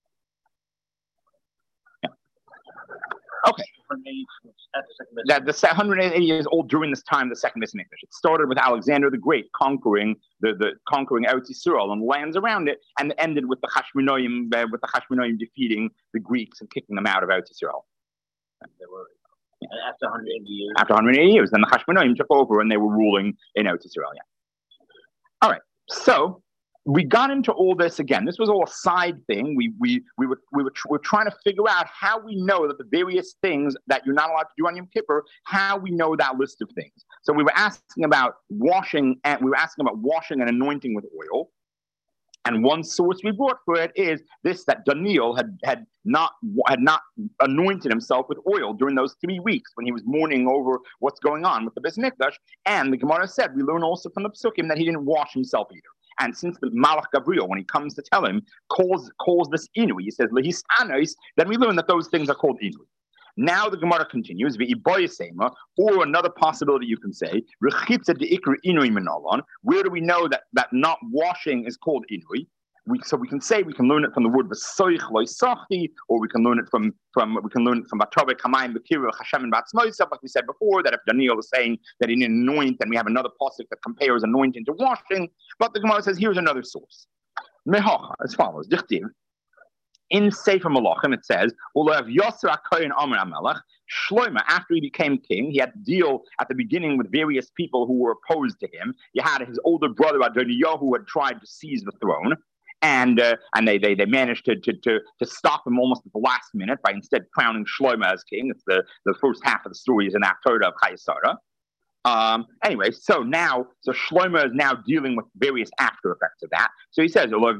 Okay. That the one hundred eighty years old during this time, the second Beis Hamikdash. It started with Alexander the Great conquering the, the conquering Eretz Yisrael and lands around it, and ended with the Hashmonaim uh, with the Hashmonaim defeating the Greeks and kicking them out of Eretz Yisrael. They were, after one hundred eighty years. After one hundred eighty years, then the Hashmonaim took over and they were ruling in Eretz Yisrael. Yeah. All right. So we got into all this again. This was all a side thing. We we we were we were, tr- we were trying to figure out how we know that the various things that you're not allowed to do on Yom Kippur, how we know that list of things. So we were asking about washing, and we were asking about washing and anointing with oil. And one source we brought for it is this: that Daniel had had not had not anointed himself with oil during those three weeks when he was mourning over what's going on with the Beis Hamikdash. And the Gemara said we learn also from the Psukim that he didn't wash himself either. And since the Malach Gabriel, when he comes to tell him, calls calls this inui, he says lehistanos, then we learn that those things are called inui. Now the Gemara continues, or another possibility you can say, where do we know that, that not washing is called inui? We, so we can say we can learn it from the word v'soich loy sachti, or we can learn it from from we can learn it from Vatove Kamayim B'Kirul Hashem and Batzmoisav, like we said before, that if Daniel is saying that he didn't anoint, then we have another pasuk that compares anointing to washing. But the Gemara says here's another source. Mehacha, as follows: Dichtiv in Sefer Malachim it says, "Olav Yosra Kohen Amar Amelech." Shlomo, after he became king, he had to deal at the beginning with various people who were opposed to him. You had his older brother Adoniyahu who had tried to seize the throne. And uh, and they, they they managed to, to to to stop him almost at the last minute by instead crowning Shlomo as king. It's the, the first half of the story is in that Torah of Chayei Sarah. Um, anyway, so now, so Shlomo is now dealing with various after effects of that. So he says, go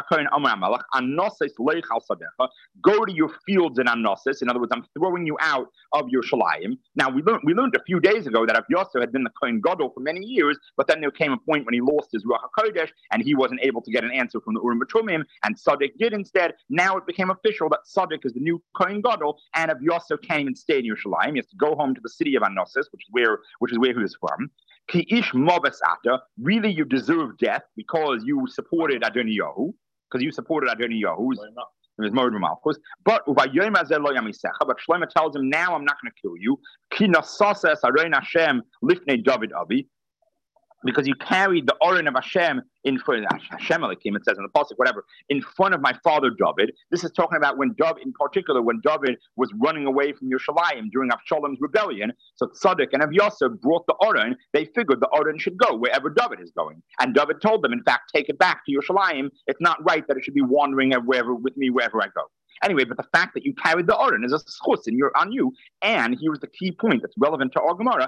to your fields in Anosis. In other words, I'm throwing you out of your Shalayim. Now, we learned, we learned a few days ago that Yosser had been the Kohen Gadol for many years, but then there came a point when he lost his Ruach HaKodesh and he wasn't able to get an answer from the Urim V'Tumim, and Tzaddik did instead. Now it became official that Tzaddik is the new Kohen Gadol, and if Yosser came and stayed in Yerushalayim, he has to go home to the city of Anosis, which is where, which is where he was from. Ki ish mobas ata, really you deserve death because you supported Adoniyahu, because you supported Adoniyahu. It was Mordor Malchus. But but Shlomo tells him, now I'm not going to kill you. Ki nasasa sarein Hashem lifnei David Avi, because you carried the Oren of Hashem in front of Hashem Elikim, it says in the pasuk, whatever, in front of my father David. This is talking about when David, in particular, when David was running away from Yerushalayim during Avshalom's rebellion. So Tzaddik and Avyosef brought the Oren. They figured the Oren should go wherever David is going. And David told them, in fact, take it back to Yerushalayim. It's not right that it should be wandering wherever with me wherever I go. Anyway, but the fact that you carried the Oren is a schus and you're on you. And here's the key point that's relevant to our Gemara: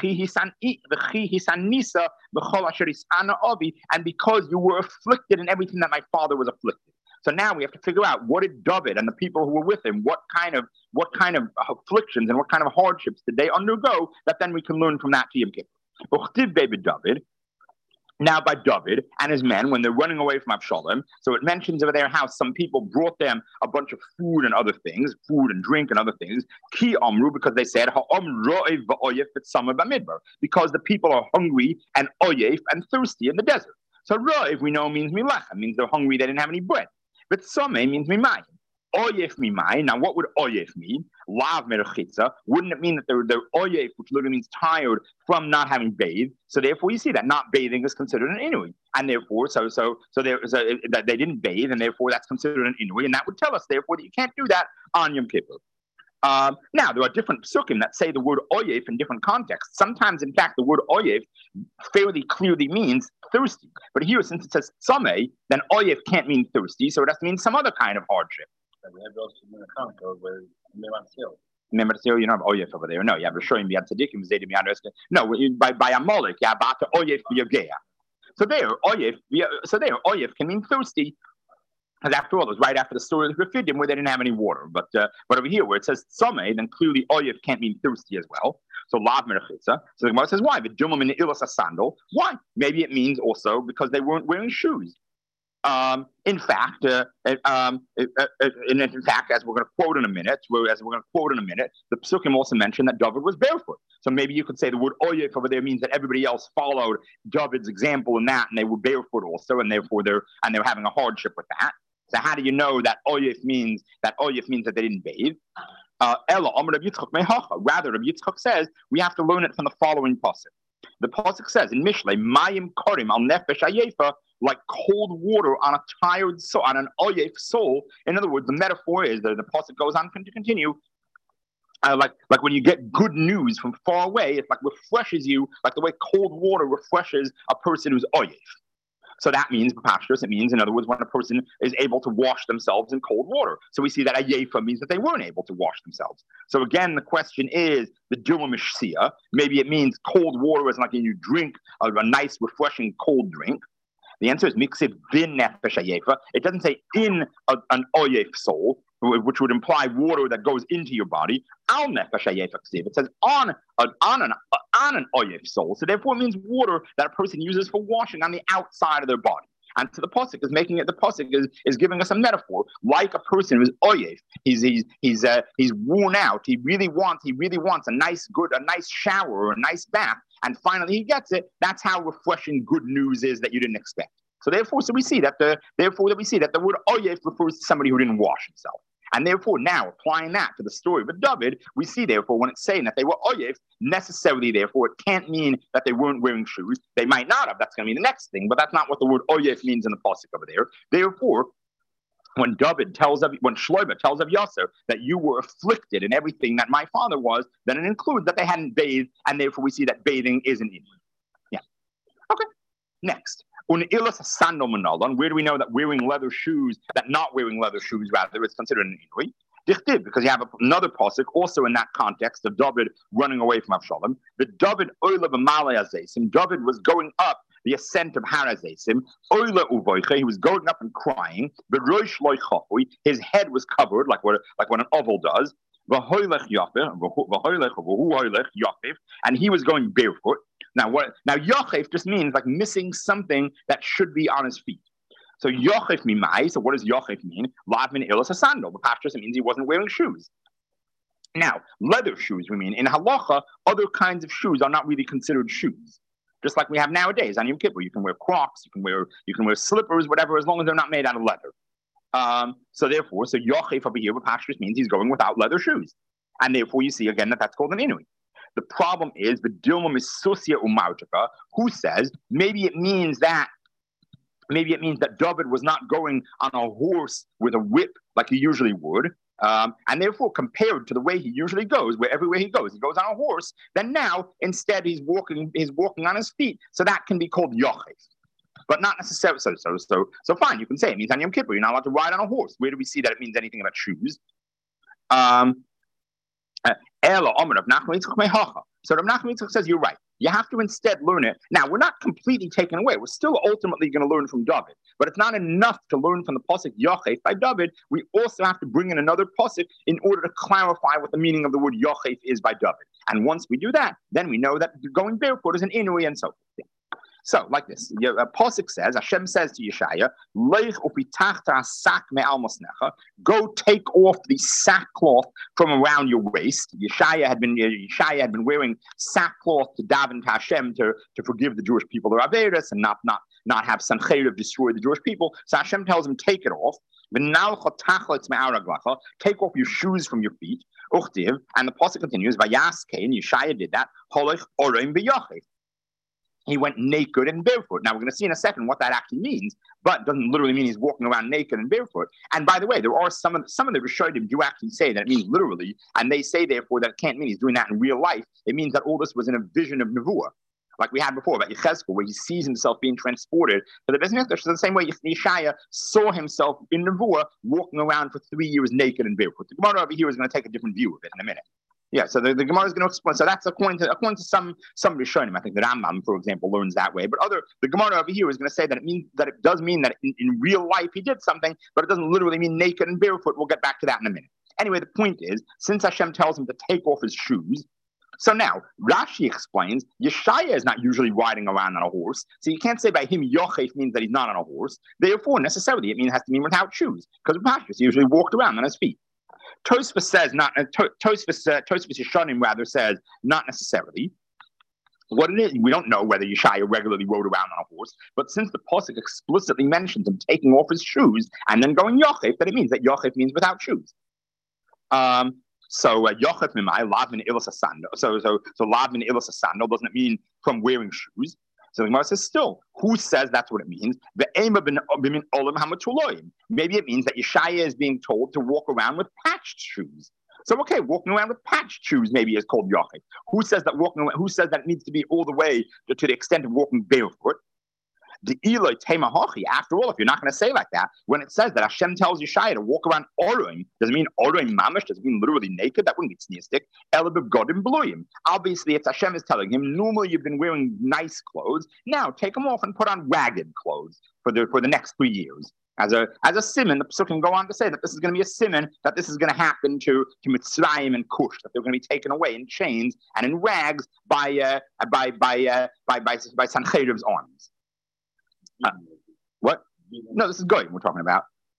and because you were afflicted in everything that my father was afflicted. So now we have to figure out, what did David and the people who were with him, what kind of what kind of afflictions and what kind of hardships did they undergo, that then we can learn from that to Yom Kippur. David. Now by David and his men, when they're running away from Avshalom, so it mentions over their house, some people brought them a bunch of food and other things, food and drink and other things, ki amru, because they said, ha'om ro'ev va'oyef b'tzamah b'midbar, because the people are hungry and oyef and thirsty in the desert. So ro'ev, we know, means milacha, means they're hungry, they didn't have any bread. But tzameh means mimayim. Oyef mimai. Now, what would oyef mean? Lav merachitza. Wouldn't it mean that they're, they're oyef, which literally means tired from not having bathed? So therefore, you see that not bathing is considered an inui, and therefore, so so so there so that they didn't bathe, and therefore that's considered an inui, and that would tell us therefore that you can't do that on Yom Kippur. Um, now, there are different psukim that say the word oyef in different contexts. Sometimes, in fact, the word oyef fairly clearly means thirsty. But here, since it says tzameh, then oyef can't mean thirsty, so it has to mean some other kind of hardship. Remember, you don't have oyef over there. No, you have Rishoyim b'yad tzadikim, zaydim b'yad reskin. No, by by Amalek, you have bata oyef b'yagea. So there, oyef, so there, oyef can mean thirsty. Because after all, it was right after the story of the Refidim where they didn't have any water. But uh, but over here, where it says tzameh, then clearly oyef can't mean thirsty as well. So lav merachitza. So the Gemara says, why? The dumam in the ilas a sandal. Why? Maybe it means also because they weren't wearing shoes. Um, in fact, uh, um, uh, uh, in, in fact, as we're going to quote in a minute, as we're going to quote in a minute, the Psukim also mentioned that David was barefoot. So maybe you could say the word oyef over there means that everybody else followed David's example in that, and they were barefoot also, and therefore they're and they were having a hardship with that. So how do you know that oyef means that oyef means that they didn't bathe? Uh, Ella, Amar Rabbi Yitzchak mehacha. Rather, Rabbi Yitzchak says we have to learn it from the following pasuk. The pasuk says in Mishlei, Mayim korim al nefesh ayefa, like cold water on a tired soul, on an oyef soul. In other words, the metaphor is that the pasuk goes on to continue. Uh, like, like when you get good news from far away, it like refreshes you, like the way cold water refreshes a person who's oyef. So that means, it means, in other words, when a person is able to wash themselves in cold water. So we see that ayefa means that they weren't able to wash themselves. So again, the question is, the duma mishsia, maybe it means cold water is like when you drink a, a nice, refreshing cold drink. The answer is miksiv bin nefesh ayefa. It doesn't say in a, an oyef soul, which would imply water that goes into your body. Al nefesh ayefa ksiv. It says on an on an on an oyef soul. So therefore, it means water that a person uses for washing on the outside of their body. And so the pasuk is making it. The pasuk is, is giving us a metaphor, like a person who's oyef. He's he's he's uh, he's worn out. He really wants he really wants a nice good a nice shower or a nice bath. And finally, he gets it. That's how refreshing good news is that you didn't expect. So therefore, so we see that the therefore that we see that the word oyef refers to somebody who didn't wash himself. And therefore, now applying that to the story with David, we see therefore when it's saying that they were oyef, necessarily therefore it can't mean that they weren't wearing shoes. They might not have. That's going to be the next thing, but that's not what the word oyef means in the pasuk over there. Therefore, when David tells of, when Shlomo tells of Yasser that you were afflicted in everything that my father was, then it includes that they hadn't bathed, and therefore we see that bathing is an injury. Yeah. Okay. Next. Where do we know that wearing leather shoes, that not wearing leather shoes, rather, is considered an injury? Because you have another pasuk also in that context of David running away from Avshalom. The David Oila b'malei Azesim. David was going up the ascent of Har Azesim. Oila uvoiche. He was going up and crying. The roish loy chafui. His head was covered like what like what an oval does. V'hoilech yafif. V'hoilech v'hu yafif. And he was going barefoot. Now, what? Now, yochef just means like missing something that should be on his feet. So yochef mimai. So what does yochef mean? Lavmin ilas a sandal. The pashtus, it means he wasn't wearing shoes. Now, leather shoes. We mean in halacha, other kinds of shoes are not really considered shoes. Just like we have nowadays on Yom Kippur, you can wear Crocs, you can wear you can wear slippers, whatever, as long as they're not made out of leather. Um, so therefore, so yochef over here with pashtus means he's going without leather shoes, and therefore you see again that that's called an inui. The problem is the Dilma Misusia Umarjaka, who says maybe it means that maybe it means that David was not going on a horse with a whip like he usually would, um, and therefore compared to the way he usually goes, where everywhere he goes, he goes on a horse. Then now instead he's walking, he's walking on his feet. So that can be called yochef, but not necessarily. So so so so fine, you can say it means on Yom Kippur you're not allowed to ride on a horse. Where do we see that it means anything about shoes? Um, So Rav Nachman Yitzchak says you're right. You have to instead learn it. Now, we're not completely taken away. We're still ultimately going to learn from David. But it's not enough to learn from the pasuk Yochef by David. We also have to bring in another pasuk in order to clarify what the meaning of the word Yochef is by David. And once we do that, then we know that going barefoot is an inui and so forth. So, like this, a pasuk says, Hashem says to Yeshaya, "Leich upitachta sak me'al masnecha." Go take off the sackcloth from around your waist. Yeshaya had been Yeshaya had been wearing sackcloth to daven to Hashem to, to forgive the Jewish people their averos and not not not have Sancheriv destroy the Jewish people. So Hashem tells him, take it off. Take off your shoes from your feet. And the pasuk continues, Vayaskein, Yeshaya did that. He went naked and barefoot. Now, we're going to see in a second what that actually means, but it doesn't literally mean he's walking around naked and barefoot. And by the way, there are some of the, some of the Rishonim do actually say that it means literally, and they say, therefore, that it can't mean he's doing that in real life. It means that all this was in a vision of Nevuah, like we had before about Yechezkel, where he sees himself being transported to the Beis Mikdash. So the same way Yeshaya saw himself in Nevuah walking around for three years naked and barefoot. The Gemara over here is going to take a different view of it in a minute. Yeah, so the, the Gemara is going to explain. So that's according to according to some some Rishonim. I think the Rambam, for example, learns that way. But other the Gemara over here is going to say that it means that it does mean that in, in real life he did something, but it doesn't literally mean naked and barefoot. We'll get back to that in a minute. Anyway, the point is, since Hashem tells him to take off his shoes, so now Rashi explains Yeshaya is not usually riding around on a horse, so you can't say by him Yochef means that he's not on a horse. Therefore, necessarily it means it has to mean without shoes, because Pashtus he usually walked around on his feet. Tosfos says not. Uh, Tosfos uh, Tosfos Yeshanim rather says not necessarily. What it is, we don't know whether Yeshaya regularly rode around on a horse, but since the pasuk explicitly mentions him taking off his shoes and then going Yochef, that it means that Yochef means without shoes. Um. So Yochef mimai lav min ilas sandal. So so so lav min ilas sandal doesn't mean from wearing shoes. So the Gemara says, still, who says that's what it means? Maybe it means that Yeshaya is being told to walk around with patched shoes. So, okay, walking around with patched shoes maybe is called Yochef. Who says that walking? Who says that it needs to be all the way to, to the extent of walking barefoot? The Eloi Temahochi. After all, if you're not going to say like that, when it says that Hashem tells Yeshaya to walk around Orim, does it mean Orim mamish? Does it mean literally naked? That wouldn't be sneistic. Elabib Godim Beloyim. Obviously, it's Hashem is telling him. Normally, you've been wearing nice clothes. Now, take them off and put on ragged clothes for the for the next three years. As a as a simon, the Psukim go on to say that this is going to be a simon, that this is going to happen to to Mitzrayim and Cush, that they're going to be taken away in chains and in rags by uh, by by uh, by by by Sancheriv's armies. Uh, what? No, this is Goyim we're talking about.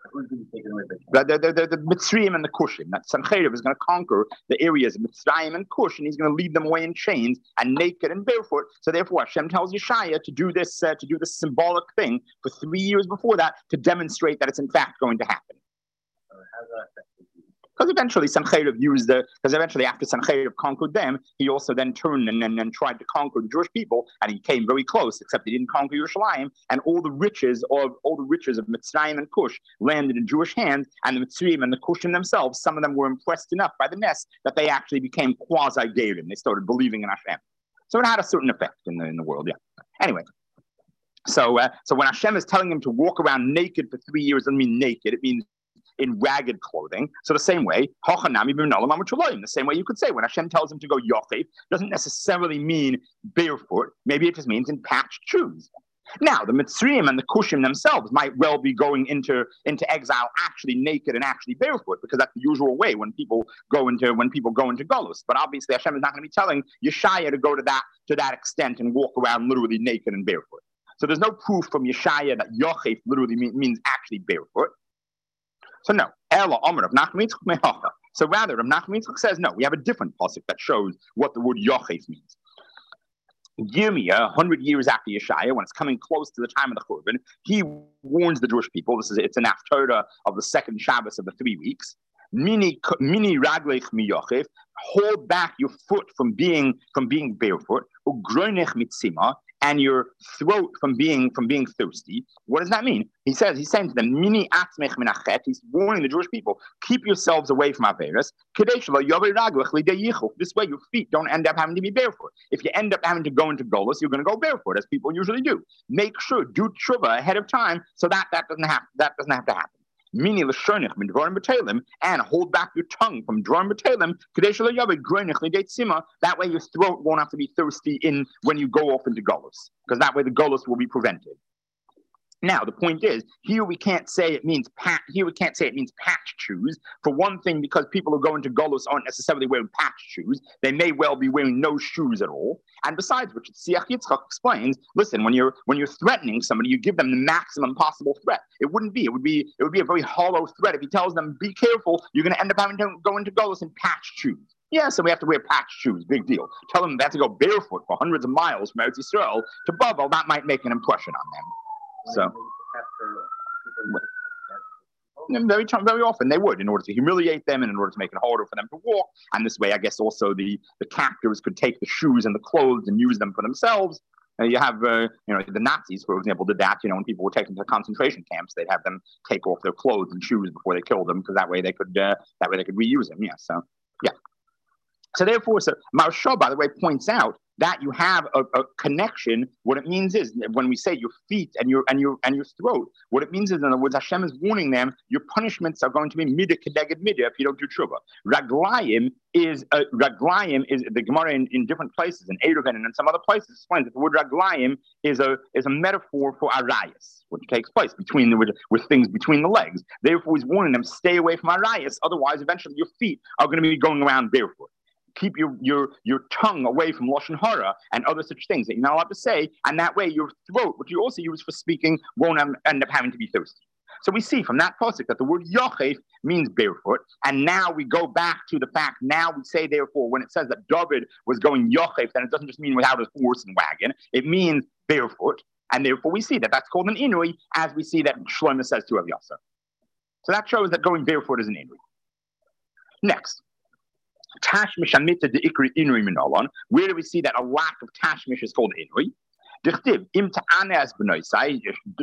The, the, the, the, the Mitzrayim and the Cushim, that Sancheriv is going to conquer the areas of Mitzrayim and Cush, and he's going to lead them away in chains and naked and barefoot. So therefore, Hashem tells Yeshaya to do this, uh, to do this symbolic thing for three years before that to demonstrate that it's in fact going to happen. Because eventually Sancheriv used the, because eventually after Sancheriv conquered them, he also then turned and, and, and tried to conquer the Jewish people, and he came very close, except he didn't conquer Yerushalayim, and all the riches of all the riches of Mitzrayim and Cush landed in Jewish hands, and the Mitzrayim and the Cushim themselves, some of them were impressed enough by the Ness that they actually became quasi-Gerim. They started believing in Hashem. So it had a certain effect in the in the world, yeah. Anyway. So, uh, so when Hashem is telling him to walk around naked for three years, it doesn't mean naked, it means in ragged clothing. So the same way, the same way you could say when Hashem tells him to go yochef, doesn't necessarily mean barefoot. Maybe it just means in patched shoes. Now, the Mitzrayim and the Cushim themselves might well be going into, into exile actually naked and actually barefoot, because that's the usual way when people go into when people go into Golus. But obviously Hashem is not going to be telling Yeshaya to go to that to that extent and walk around literally naked and barefoot. So there's no proof from Yeshaya that yochef literally mean, means actually barefoot. So no, Ela Omer of Nachman Yitzchak Mehacha. So rather, Rav Nachman Yitzchak says no. We have a different pasuk that shows what the word Yochef means. Yirmiyah, a hundred years after Yeshaya, when it's coming close to the time of the Churban, he warns the Jewish people. This is it's an haftarah of the second Shabbos of the three weeks. Mini mini raglech miyochef. Hold back your foot from being from being barefoot. Ugroinech mitzima. And your throat from being from being thirsty. What does that mean? He says he's saying to them, "Mini atzmech minachet." He's warning the Jewish people, keep yourselves away from averos. This way, your feet don't end up having to be barefoot. If you end up having to go into golus, you're going to go barefoot, as people usually do. Make sure do tshuva ahead of time, so that that doesn't have that doesn't have to happen. Mini l'shonich min dvarim b'telim, and hold back your tongue from dvarim b'telim. Kadesh lo yaveh groinich l'deit sima. That way, your throat won't have to be thirsty in when you go off into golus, because that way the golus will be prevented. Now, the point is, here we can't say it means pat. Here we can't say it means patch shoes. For one thing, because people who go into golus aren't necessarily wearing patch shoes. They may well be wearing no shoes at all. And besides which, Siach Yitzchak explains: listen, when you're when you're threatening somebody, you give them the maximum possible threat. It wouldn't be. It would be. It would be a very hollow threat if he tells them, "Be careful. You're going to end up having to go into golus in patch shoes." Yeah, so we have to wear patch shoes. Big deal. Tell them they have to go barefoot for hundreds of miles from Eretz Yisrael to Babel. That might make an impression on them. So, very, very often they would, in order to humiliate them and in order to make it harder for them to walk. And this way, I guess, also the, the captors could take the shoes and the clothes and use them for themselves. Uh, you have, uh, you know, the Nazis, for example, did that. You know, when people were taken to concentration camps, they'd have them take off their clothes and shoes before they killed them, because that way they could, uh, that way they could reuse them. Yeah. So, yeah. So therefore, so Maharsha, by the way, points out that you have a, a connection. What it means is, when we say your feet and your and your and your throat, what it means is, in other words, Hashem is warning them, your punishments are going to be midah kedeged midah if you don't do tshuva. Raglayim is a, raglayim is the Gemara in, in different places, in Eruvin and in some other places explains that the word raglayim is a is a metaphor for arayas, which takes place between the with, with things between the legs. Therefore, he's warning them, stay away from arayas, otherwise, eventually, your feet are going to be going around barefoot. Keep your, your, your tongue away from Lashon Hara and other such things that you're not allowed to say, and that way your throat, which you also use for speaking, won't end up having to be thirsty. So we see from that pasuk that the word Yochef means barefoot, and now we go back to the fact, now we say, therefore, when it says that David was going Yochef, then it doesn't just mean without his horse and wagon, it means barefoot, and therefore we see that that's called an Inui, as we see that Shlomo says to Avyasa. So that shows that going barefoot is an Inui. Next. Tashmish amita de ikri inui minolon. Where do we see that a lack of tashmish is called inui? Dichtiv im ta'anes b'noisai.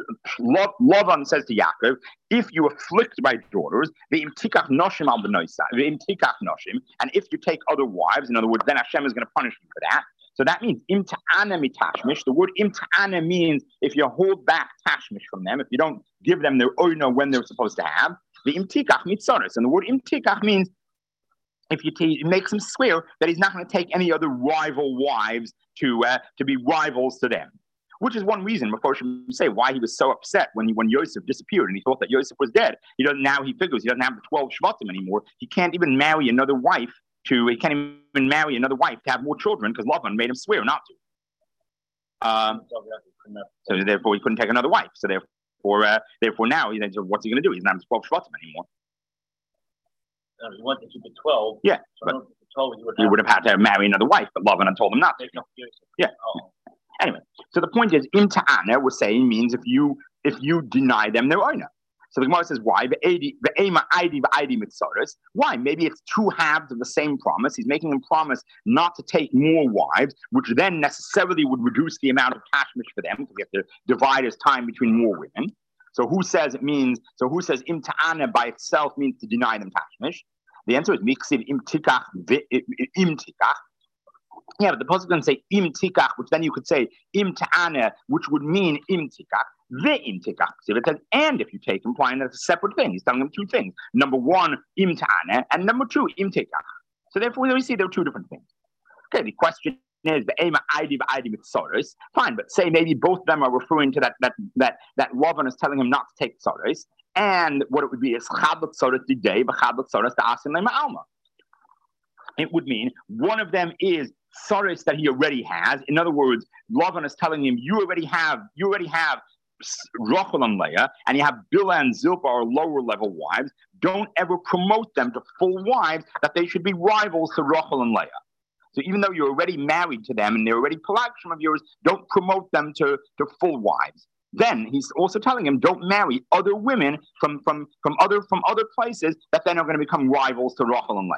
Lavan says to Yaakov, if you afflict my daughters, the im tikach noshim al b'noisai, the im tikach noshim, and if you take other wives, in other words, then Hashem is going to punish you for that. So that means im ta'ana mitashmish. The word im ta'ana means if you hold back tashmish from them, if you don't give them their oina when they're supposed to have, the im tikach mitzoros. And the word im tikach means if you t- it makes him swear that he's not going to take any other rival wives to uh, to be rivals to them, which is one reason before she say why he was so upset when he, when Yosef disappeared and he thought that Yosef was dead. He doesn't now. He figures he doesn't have the twelve shvatim anymore. He can't even marry another wife to. He can't even marry another wife to have more children because Lavan made him swear not to. Um, so therefore, he couldn't take another wife. So therefore, therefore, uh, therefore now, he says, what's he going to do? He's not twelve Shvatim anymore. Uh, he wanted to keep it twelve. Yeah, so but twelve, he would, he would have had to marry another wife, but Lavan told him not to. Yeah. Oh. Anyway, so the point is, im ta'ana, we're saying, means if you if you deny them their owner. So the Gemara says, why? Why? Maybe it's two halves of the same promise. He's making him promise not to take more wives, which then necessarily would reduce the amount of tashmish for them, because he has to divide his time between more women. So who says it means, so who says im ta'ana by itself means to deny them tashmish? The answer is miksiv im tikach im tikach. Yeah, but the pasuk doesn't say im tikach, which then you could say im ta'ana, which would mean im tikach. The im tikach. So it says, and if you take, implying that it's a separate thing. He's telling them two things. Number one, im ta'ana, and number two, im tikach. So therefore, we see there are two different things. Okay, the question is the ema id id mitzoros. Fine, but say maybe both of them are referring to that that that that Lavan is telling him not to take tzoros, and what it would be is chad tzoros today, but chad tzoros to asim lema alma. It would mean one of them is tzoros that he already has. In other words, Lavan is telling him you already have you already have Rachel and Leah, and you have Bilhah and Zilpah are lower level wives. Don't ever promote them to full wives, that they should be rivals to Rachel and Leah. So even though you're already married to them and they're already pelagshim of yours, don't promote them to, to full wives. Then he's also telling him, don't marry other women from, from, from, other, from other places that then are going to become rivals to Rachel and Leah.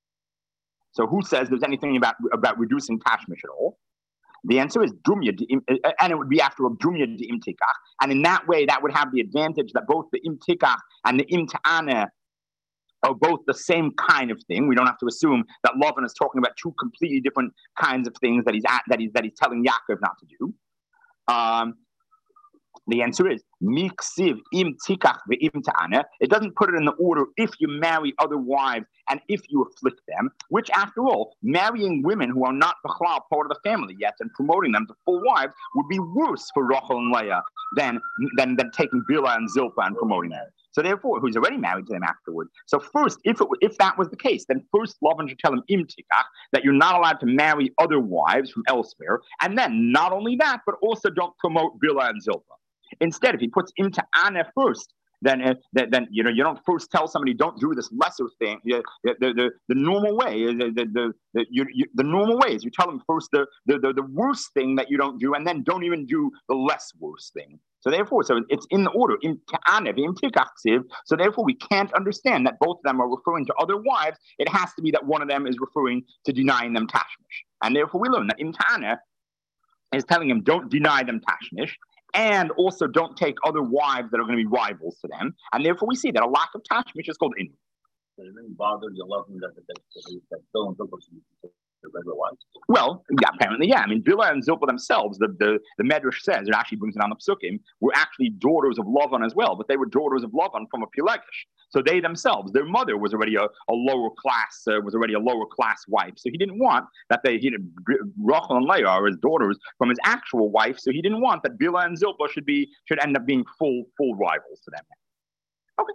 So who says there's anything about, about reducing tashmish at all? The answer is dumya, and it would be after a dumya de im tikach. And in that way, that would have the advantage that both the im tikach and the im ta'ana are both the same kind of thing. We don't have to assume that Lavan is talking about two completely different kinds of things that he's at, that he's that he's telling Yaakov not to do. Um, the answer is miksiv im tikach ve'im ta'ana. It doesn't put it in the order if you marry other wives and if you afflict them, which after all, marrying women who are not b'chlal part of the family yet and promoting them to full wives would be worse for Rachel and Leah than than, than taking Bilhah and Zilpah and promoting them. So therefore, who's already married to them afterwards. So first, if it, if that was the case, then first Lavan should tell him im tikach, that you're not allowed to marry other wives from elsewhere, and then not only that, but also don't promote Bilhah and Zilpah. Instead, if he puts im ta'ana first, then, uh, then, then you know you don't first tell somebody don't do this lesser thing. The the the, the normal way, the the the, the, you, you, the normal way is you tell them first the, the the the worst thing that you don't do, and then don't even do the less worse thing. So therefore, so it's in the order im ta'ana im tikach. So therefore, we can't understand that both of them are referring to other wives. It has to be that one of them is referring to denying them tashmish, and therefore we learn that im ta'ana is telling him don't deny them tashmish. And also don't take other wives that are going to be rivals to them. And therefore we see that a lack of tashmish is called inu. So it didn't bother you loving that that Bill and Zilpah the regular wives. Well, yeah, apparently, yeah. I mean, Bilhah and Zilpah themselves, the, the, the Medrash says, it actually brings it on the Psukim, were actually daughters of Lavan as well, but they were daughters of Lavan from a Pelegish. So they themselves, their mother was already a, a lower class, uh, was already a lower class wife. So he didn't want that they, he did, Rachel and Leah are his daughters from his actual wife. So he didn't want that Bilhah and Zilpah should be, should end up being full, full rivals to them. Okay.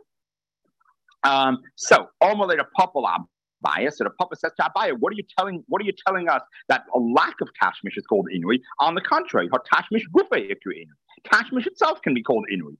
Um, so, Omalei Papalab. So the Papa says to Abaya, what are you telling? What are you telling us that a lack of tashmish is called inui? On the contrary, tashmish gufe inui. Tashmish itself can be called inui.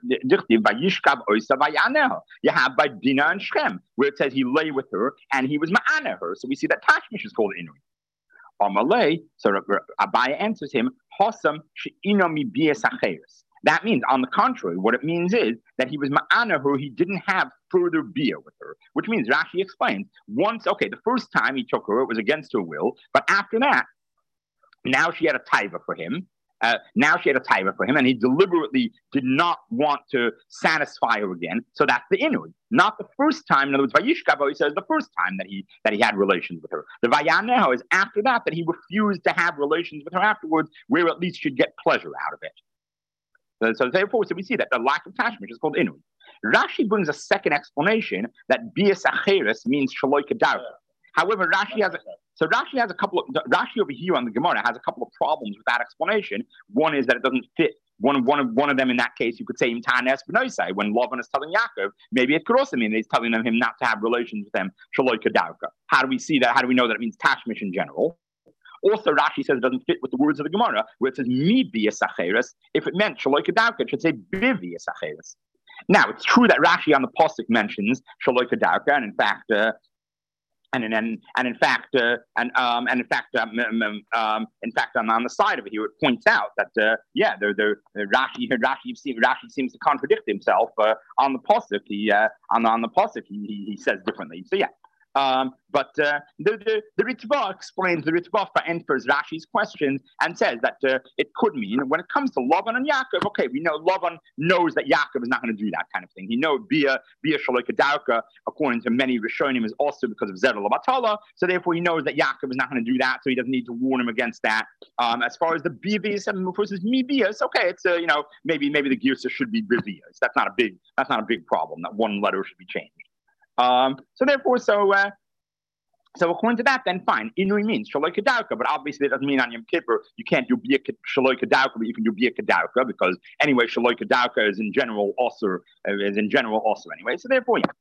You have by Dinah and Shem, where it says he lay with her and he was ma'ana her. So we see that tashmish is called inui. Amalei, so Abaya answers him, Hosam she'inomi biasacheres. That means, on the contrary, what it means is that he was ma'ana her, he didn't have further bia with her, which means Rashi explains, once, okay, the first time he took her, it was against her will, but after that, now she had a taiva for him, uh, now she had a taiva for him, and he deliberately did not want to satisfy her again, so that's the inui. Not the first time, in other words, Vayishkabo, he says the first time that he that he had relations with her. The Vayaneho is after that, that he refused to have relations with her afterwards, where at least she'd get pleasure out of it. So therefore, so we see that the lack of tashmish is called inui. Rashi brings a second explanation that bias acheres means shaloi kedarka. However, Rashi has a, so Rashi has a couple of Rashi over here on the Gemara has a couple of problems with that explanation. One is that it doesn't fit. One one of one of them in that case, you could say imtanes b'noisai. When Lavan is telling Yaakov, maybe it could also mean that he's telling them him not to have relations with them shaloi kedarka. How do we see that? How do we know that it means tashmish in general? Also, Rashi says it doesn't fit with the words of the Gemara, where it says mi bias acheres. If it meant shaloi kedavka, it should say bivias acheres. Now, it's true that Rashi on the pasuk mentions shaloi kedavka, and in fact, uh, and and and in fact, uh, and um, and in fact, um, um, in fact, on, on the side of it here, it points out that uh, yeah, the the Rashi Rashi Rashi seems to contradict himself uh, on the pasuk. He uh, on on the pasuk he, he he says differently. So yeah. Um, but uh, the, the, the Ritva explains, the Ritva answers Rashi's questions and says that uh, it could mean, when it comes to Lavan and Yaakov, okay, we know Lavan knows that Yaakov is not going to do that kind of thing. He knows Bia, Bia Shaloi Kedauka, according to many Rishonim, is also because of Zerah Labatala, so therefore he knows that Yaakov is not going to do that, so he doesn't need to warn him against that. Um, as far as the Bivias and versus Mi Bias, okay, it's, uh, you know, maybe maybe the Girsa should be Bivias. That's not a big, that's not a big problem, that one letter should be changed. Um, so therefore, so uh, so according to that, then fine. Inui means shaloi kedauka, but obviously it doesn't mean on Yom Kippur you can't do bia shaloi kedauka, but you can do bia kedauka because anyway, shaloi kedauka is in general also uh, is in general also anyway. So therefore, yeah.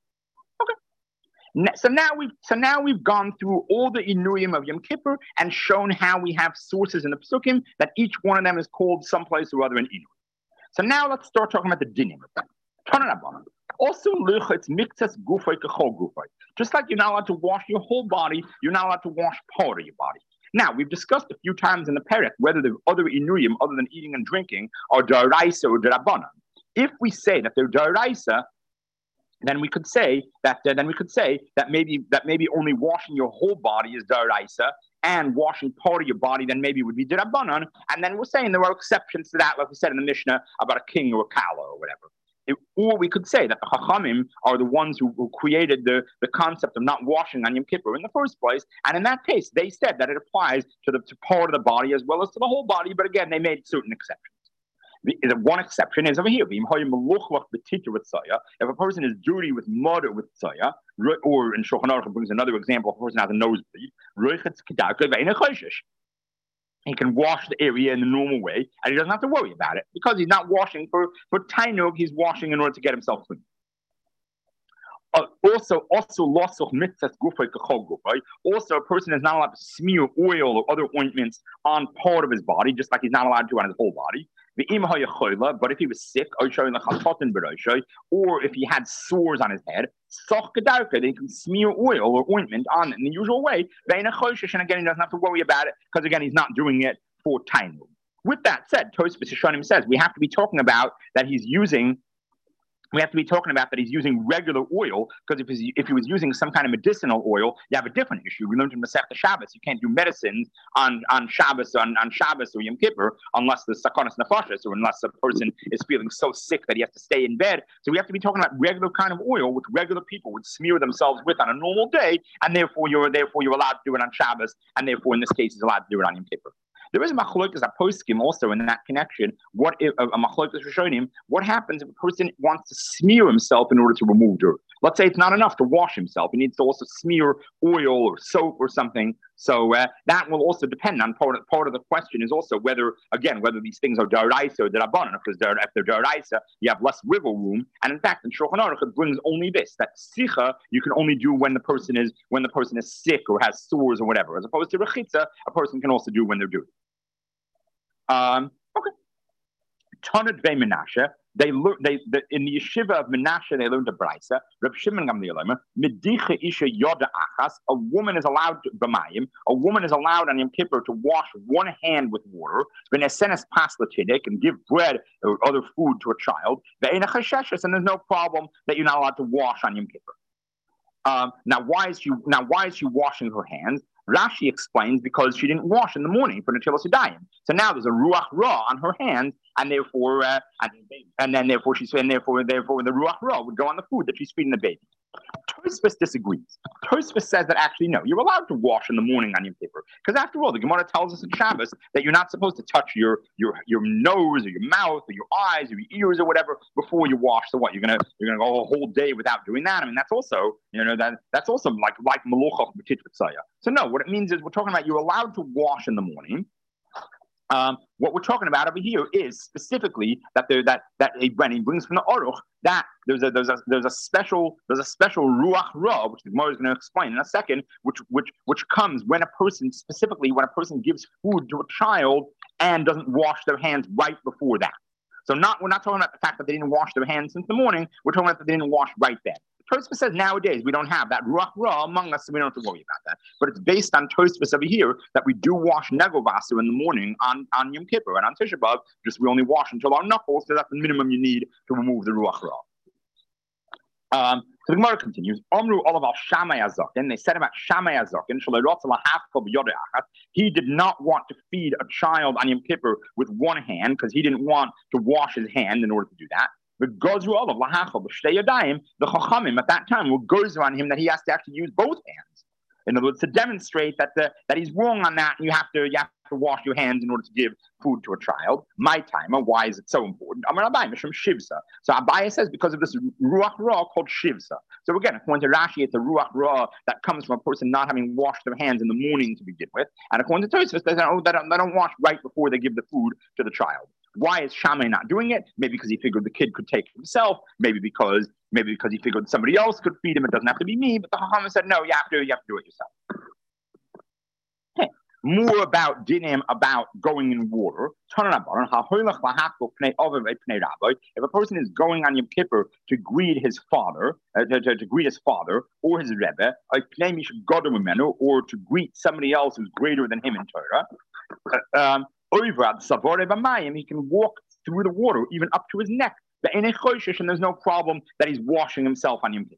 Okay. So now we've so now we've gone through all the inuyim of Yom Kippur and shown how we have sources in the psukim that each one of them is called someplace or other in inui. So now let's start talking about the dinim of them. Also, it's mixes gufay kechol gufay. Just like you're not allowed to wash your whole body, you're not allowed to wash part of your body. Now, we've discussed a few times in the Perek whether the other inuyim, other than eating and drinking, are daraisa or darabanan. If we say that they're daraisa, then we could say that uh, then we could say that maybe that maybe only washing your whole body is daraisa, and washing part of your body then maybe would be darabanan. And then we're saying there are exceptions to that, like we said in the Mishnah about a king or a kala or whatever. It, or we could say that the Chachamim are the ones who, who created the, the concept of not washing on Yom Kippur in the first place. And in that case, they said that it applies to the to part of the body as well as to the whole body. But again, they made certain exceptions. The, the one exception is over here. If a person is dirty with mud or with tzaya, or in Shulchan Aruch brings another example, if a person has a nosebleed, he can wash the area in the normal way, and he doesn't have to worry about it because he's not washing for for tainug. He's washing in order to get himself clean. Uh, also, also, losoch mitzvahs gufay kechol gufay. Also, a person is not allowed to smear oil or other ointments on part of his body, just like he's not allowed to on his whole body. But if he was sick, or if he had sores on his head, they can smear oil or ointment on it in the usual way. And again, he doesn't have to worry about it because again, he's not doing it for tainug. With that said, Tosfos Rishonim says we have to be talking about that he's using. We have to be talking about that he's using regular oil, because if, if he was using some kind of medicinal oil, you have a different issue. We learned in Masechta Shabbos, you can't do medicines on, on Shabbos on, on Shabbos or Yom Kippur unless the Sakonas Nefashos, or unless a person is feeling so sick that he has to stay in bed. So we have to be talking about regular kind of oil, which regular people would smear themselves with on a normal day, and therefore you're therefore you're allowed to do it on Shabbos, and therefore in this case he's allowed to do it on Yom Kippur. There is a machlokas, a poskim also in that connection. What if a machlokas rishonim? What happens if a person wants to smear himself in order to remove dirt? Let's say it's not enough to wash himself; he needs to also smear oil or soap or something. So uh, that will also depend on part of, part of the question is also whether again whether these things are daraisa or darabanan. If they're if they're daraisa, you have less wiggle room. And in fact, in Shulchan Aruch it brings only this that sicha you can only do when the person is when the person is sick or has sores or whatever, as opposed to rechitza, a person can also do when they're dirty. Um, okay. Tanad Vei Menashe. They learn. They the, in the yeshiva of Menashe they learned a brisa. Reb Shimon Gamliel Medicha Isha Yoda Achas. A woman is allowed to b'mayim. A woman is allowed on Yom Kippur to wash one hand with water. V'nesenes pas l'tidek and give bread or other food to a child. Ve'ena chasheshes and there's no problem that you're not allowed to wash on Yom Kippur. Um, now why is she now why is she washing her hands? Rashi explains because she didn't wash in the morning for Netilas Yadayim. So now there's a ruach ra on her hands, and therefore, uh, and, and then therefore she's and therefore therefore the ruach ra would go on the food that she's feeding the baby. Tosfos disagrees. Tosfos says that actually no, you're allowed to wash in the morning on Yom Kippur because after all, the Gemara tells us in Shabbos that you're not supposed to touch your your your nose or your mouth or your eyes or your ears or whatever before you wash. So what you're gonna you're gonna go a whole day without doing that? I mean that's also you know that that's also like like meluchah b'tit v'tzaya. So no, what it means is we're talking about you're allowed to wash in the morning. Um, what we're talking about over here is specifically that there that that he, when he brings from the Aruch, that there's a there's a there's a special there's a special ruach ra, which the Gemara is going to explain in a second, which which which comes when a person, specifically when a person gives food to a child and doesn't wash their hands right before that. So not we're not talking about the fact that they didn't wash their hands since the morning. We're talking about that they didn't wash right then. Tosfos says nowadays we don't have that ruach ra among us, so we don't have to worry about that. But it's based on Tosfos over here that we do wash negovasu in the morning on, on Yom Kippur and on Tisha B'Av. Just we only wash until our knuckles, so that's the minimum you need to remove the ruach ra. Um, so the Gemara continues. Omru olav al Shammai Azaken. They said about Shammai Azaken. He did not want to feed a child on Yom Kippur with one hand because he didn't want to wash his hand in order to do that. The Gozru olav lahachol b'shtei yadayim. The Chachamim at that time will gozer on him that he has to actually use both hands. In other words, to demonstrate that the, that he's wrong on that, and you have to you have to wash your hands in order to give food to a child. My timer, why is it so important? Amar Abai Mishum Shivsa. So Abai says because of this ruach ra called Shivsa. So again, according to Rashi, it's a ruach ra that comes from a person not having washed their hands in the morning to begin with. And according to Tosfos, they say, oh, they don't, they don't wash right before they give the food to the child. Why is Shammai not doing it? Maybe because he figured the kid could take it himself. Maybe because maybe because he figured somebody else could feed him. It doesn't have to be me. But the Chacham said, no, you have to you have to do it yourself. Okay. More about dinim about going in water. If a person is going on Yom Kippur to greet his father, uh, to, to, to greet his father or his Rebbe, or to greet somebody else who's greater than him in Torah. Uh, um, he can walk through the water even up to his neck, and there's no problem that he's washing himself on Yom Kippur.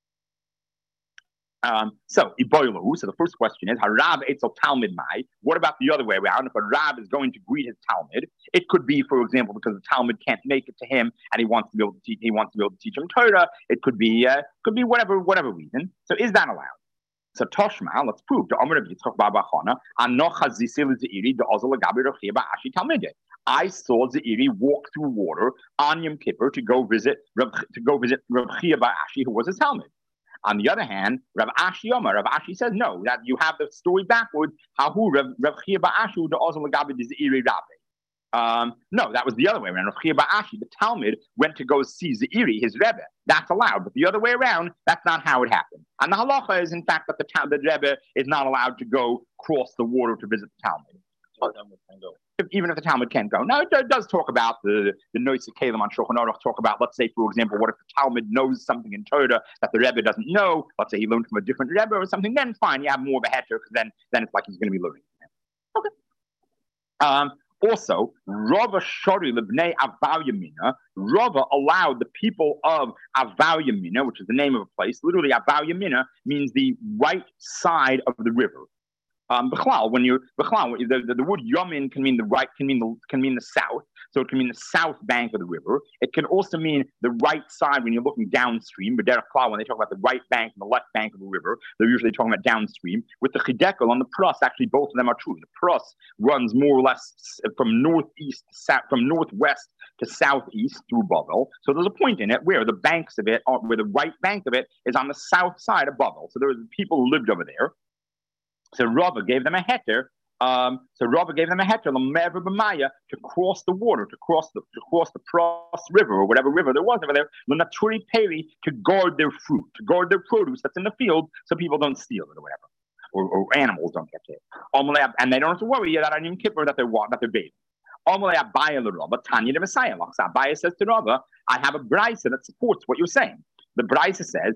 Um, so, so the first question is, Harav Eitzel Talmud Mai. What about the other way around? If a Rab is going to greet his Talmud, it could be, for example, because the Talmud can't make it to him and he wants to be able to teach. He wants to be able to teach him Torah. It could be, uh, could be whatever, whatever reason. So, is that allowed? So Toshma, let's prove to Amr of Yitzchak Bar Bachana, Anocha Zisil Zeiri, the Ozal Gabi Rechia Ashi Talmide. I saw Zeiri walk through water on Yom Kippur to go visit to go visit Rav Chia Bar Ashi, who was his Talmud. On the other hand, Rav Ashi Omar, Rav Ashi says no, that you have the story backwards. Hahu Rav Chia Bar Ashi, the Ozal Gabi Zeiri Rabbe. Um, no, that was the other way around. Rav Chia Bar Ashi, the Talmud, went to go see Zeiri, his Rebbe. That's allowed. But the other way around, that's not how it happened. And the halacha is, in fact, that the, the Rebbe is not allowed to go cross the water to visit the Talmud. If, even if the Talmud can't go. Now, it, it does talk about the the Noitz Kalim on Shulchan Aruch, talk about, let's say, for example, what if the Talmud knows something in Torah that the Rebbe doesn't know? Let's say he learned from a different Rebbe or something, then fine, you have more of a heter, because then, then it's like he's going to be learning. Okay. Um, Also, Rava Shori Lebnei Avav Yamina, Rava allowed the people of Avav Yamina, which is the name of a place. Literally, Avav Yamina means the right side of the river. Um, B'chlal, when you B'chlal, the, the, the word Yamin can mean the right, can mean the can mean the south. So it can mean the south bank of the river. It can also mean the right side when you're looking downstream. But B'derech when they talk about the right bank and the left bank of the river, they're usually talking about downstream. With the Chidekel on the Pras, actually both of them are true. The Pras runs more or less from northeast to south, from northwest to southeast through Bavel. So there's a point in it where the banks of it, are, where the right bank of it is on the south side of Bavel. So there was people who lived over there. So Rava gave them a heter. Um, so Rava gave them a heter to cross the water, to cross the to cross the Pras River or whatever river there was over there. L'naturi peri, to guard their fruit, to guard their produce that's in the field, so people don't steal it or whatever, or, or animals don't get it. And they don't have to worry that on Yom Kippur that they're that they're bathing. Abaya says to Rava, I have a brisa that supports what you're saying. The brisa says,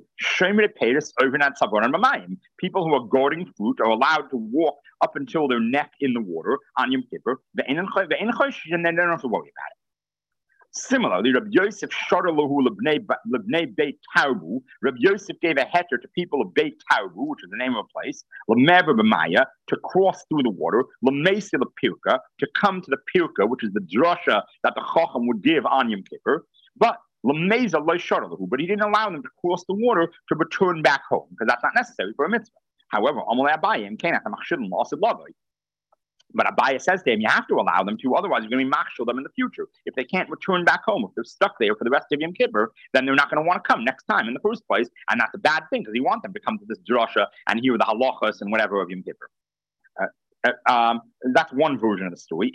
people who are guarding fruit are allowed to walk up until their neck in the water on Yom Kippur, and then they don't have to worry about it. Similarly, Rabbi Yosef Sharalahu Lebnei Beit Tarbu. Rabbi Yosef gave a heter to people of Beit Tarbu, which is the name of a place, L'mever b'maya, to cross through the water, L'meisi l'pirka, to come to the pirka, which is the drasha that the Chacham would give on Yom Kippur. But L'meza lo Sharalahu, but he didn't allow them to cross the water to return back home, because that's not necessary for a mitzvah. However, Amalei Abayim came at the machshidin lost it lovely. But Abaya says to him, you have to allow them to, otherwise you're going to be machshel them in the future. If they can't return back home, if they're stuck there for the rest of Yom Kippur, then they're not going to want to come next time in the first place, and that's a bad thing, because you want them to come to this drasha and hear the halachas and whatever of Yom Kippur. Uh, Uh, um, that's one version of the story.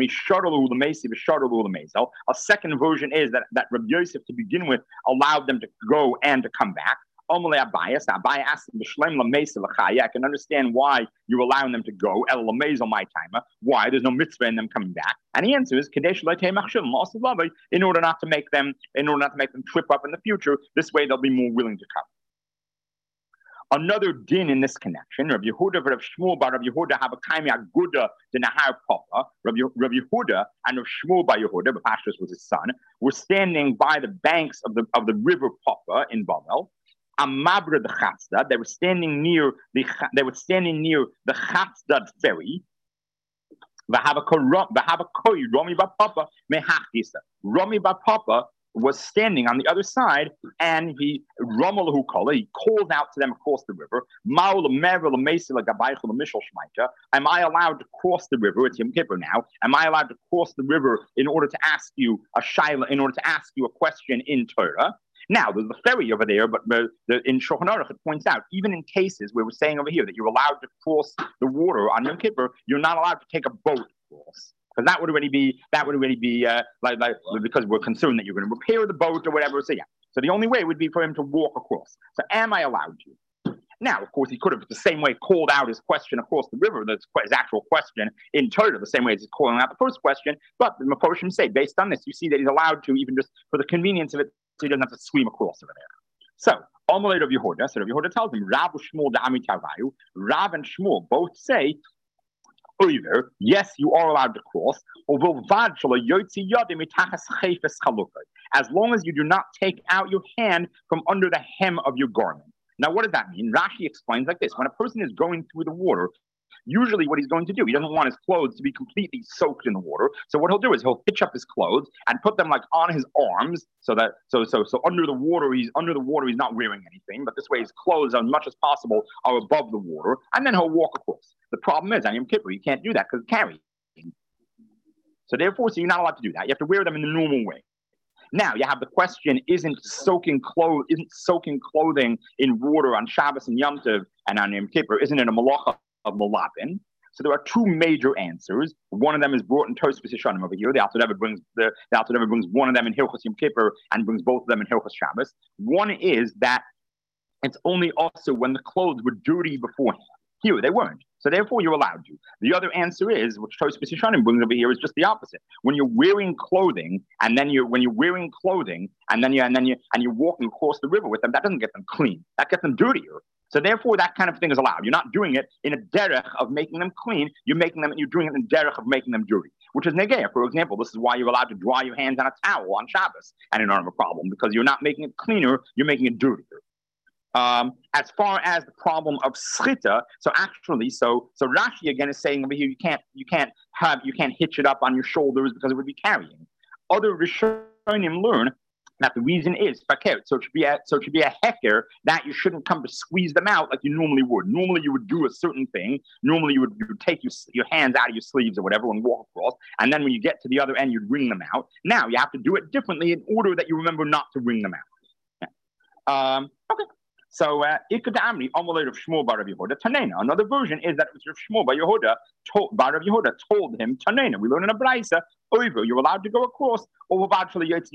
A second version is that, that Rabbi Yosef, to begin with, allowed them to go and to come back. I can understand why you're allowing them to go. Why? There's no mitzvah in them coming back. And the answer is in order not to make them, in order not to make them trip up in the future. This way, they'll be more willing to come. Another din in this connection, Rabbi Yehuda, Rabbi Shmuel, bar Rabbi Yehuda have a kaimi aguda the Nahar Papa. Rabbi Yehuda and Rabbi Shmuel bar Yehuda, but Pashtus was his son, were standing by the banks of the of the river Papa in Bavel. Amabra the Chatzda, they were standing near the they were standing near the Chatzdad ferry. Romi bar Papa mehachisa. Romi bar Papa was standing on the other side, and he Romalahu Kala, he called out to them across the river. Am I allowed to cross the river? It's Yom Kippur now. Am I allowed to cross the river in order to ask you a shaila, in order to ask you a question in Torah? Now, there's the ferry over there, but the, the, in Shulchan Aruch, it points out, even in cases where we're saying over here that you're allowed to cross the water on Yom Kippur, you're not allowed to take a boat across. Because that would already be, that would already be, uh, like, like, because we're concerned that you're going to repair the boat or whatever. So, yeah. So the only way would be for him to walk across. So, am I allowed to? Now, of course, he could have the same way called out his question across the river, that's his actual question in Torah, the same way as he's calling out the first question. But the Mephoshim say, based on this, you see that he's allowed to, even just for the convenience of it, so he doesn't have to swim across over there. So, Amalei of Yehuda, so Rabbi Yehuda tells him, Rav Shmuel da'ami tavayu, Rav and Shmuel both say, either, yes, you are allowed to cross, as long as you do not take out your hand from under the hem of your garment. Now, what does that mean? Rashi explains like this. When a person is going through the water, usually what he's going to do, he doesn't want his clothes to be completely soaked in the water. So what he'll do is he'll hitch up his clothes and put them like on his arms, so that so so so under the water, he's under the water, he's not wearing anything. But this way, his clothes, as much as possible, are above the water, and then he'll walk across. The problem is, on Yom Kippur, you can't do that because it's carrying. So therefore, so you're not allowed to do that. You have to wear them in the normal way. Now you have the question: Isn't soaking clothes, isn't soaking clothing in water on Shabbos and Yom Tov and on Yom Kippur, isn't it a malacha of malapin? So there are two major answers. One of them is brought in Tosfos Yeshanim over here. The Alter Rebbe brings the, the Alter Rebbe brings one of them in Hilchos Yom Kippur and brings both of them in Hilchos Shabbos. One is that it's only also when the clothes were dirty beforehand. Here they weren't. So therefore, you're allowed to. The other answer is, which Tosfos Yeshanim brings over here, is just the opposite. When you're wearing clothing, and then you're when you're wearing clothing, and then you and then you and you're walking across the river with them, that doesn't get them clean. That gets them dirtier. So therefore, that kind of thing is allowed. You're not doing it in a derech of making them clean. You're making them. You're doing it in a derech of making them dirty, which is negaya. For example, this is why you're allowed to dry your hands on a towel on Shabbos, and you don't have a problem because you're not making it cleaner. You're making it dirtier. Um, as far as the problem of schita, so actually, so so Rashi again is saying over here, you can't you can't have you can't hitch it up on your shoulders because it would be carrying. Other Rishonim learn that the reason is fakir, so it should be a, so it should be a heker that you shouldn't come to squeeze them out like you normally would. Normally you would do a certain thing. Normally you would, you would take your your hands out of your sleeves or whatever and walk across, and then when you get to the other end, you'd wring them out. Now you have to do it differently in order that you remember not to wring them out. Yeah. Um, okay. So, Ikad Amri, Amalei of Shmuel bar Rabbi Yehuda, Tanena. Another version is that it was Rav Shmuel bar Yehuda, told, bar Rabbi Yehuda told him, Tanena. We learn in a Braisa, over, you're allowed to go across, or as long as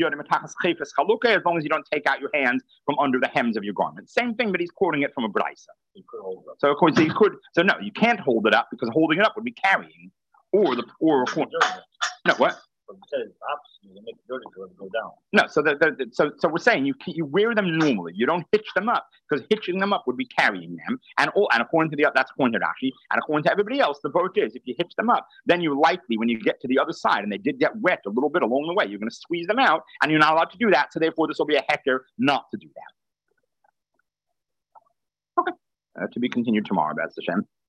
you don't take out your hands from under the hems of your garment. Same thing, but he's quoting it from a Braisa. So, of course, he could. So, no, you can't hold it up because holding it up would be carrying, or the or no what. But you said it's opposite. You make it dirty so it go down. No, so the, the, so so we're saying you you wear them normally. You don't hitch them up because hitching them up would be carrying them. And all and according to the that's according to Rashi, and according to everybody else, the vote is if you hitch them up, then you likely when you get to the other side and they did get wet a little bit along the way, you're going to squeeze them out, and you're not allowed to do that. So therefore, this will be a hecker not to do that. Okay, uh, to be continued tomorrow. That's the Shem.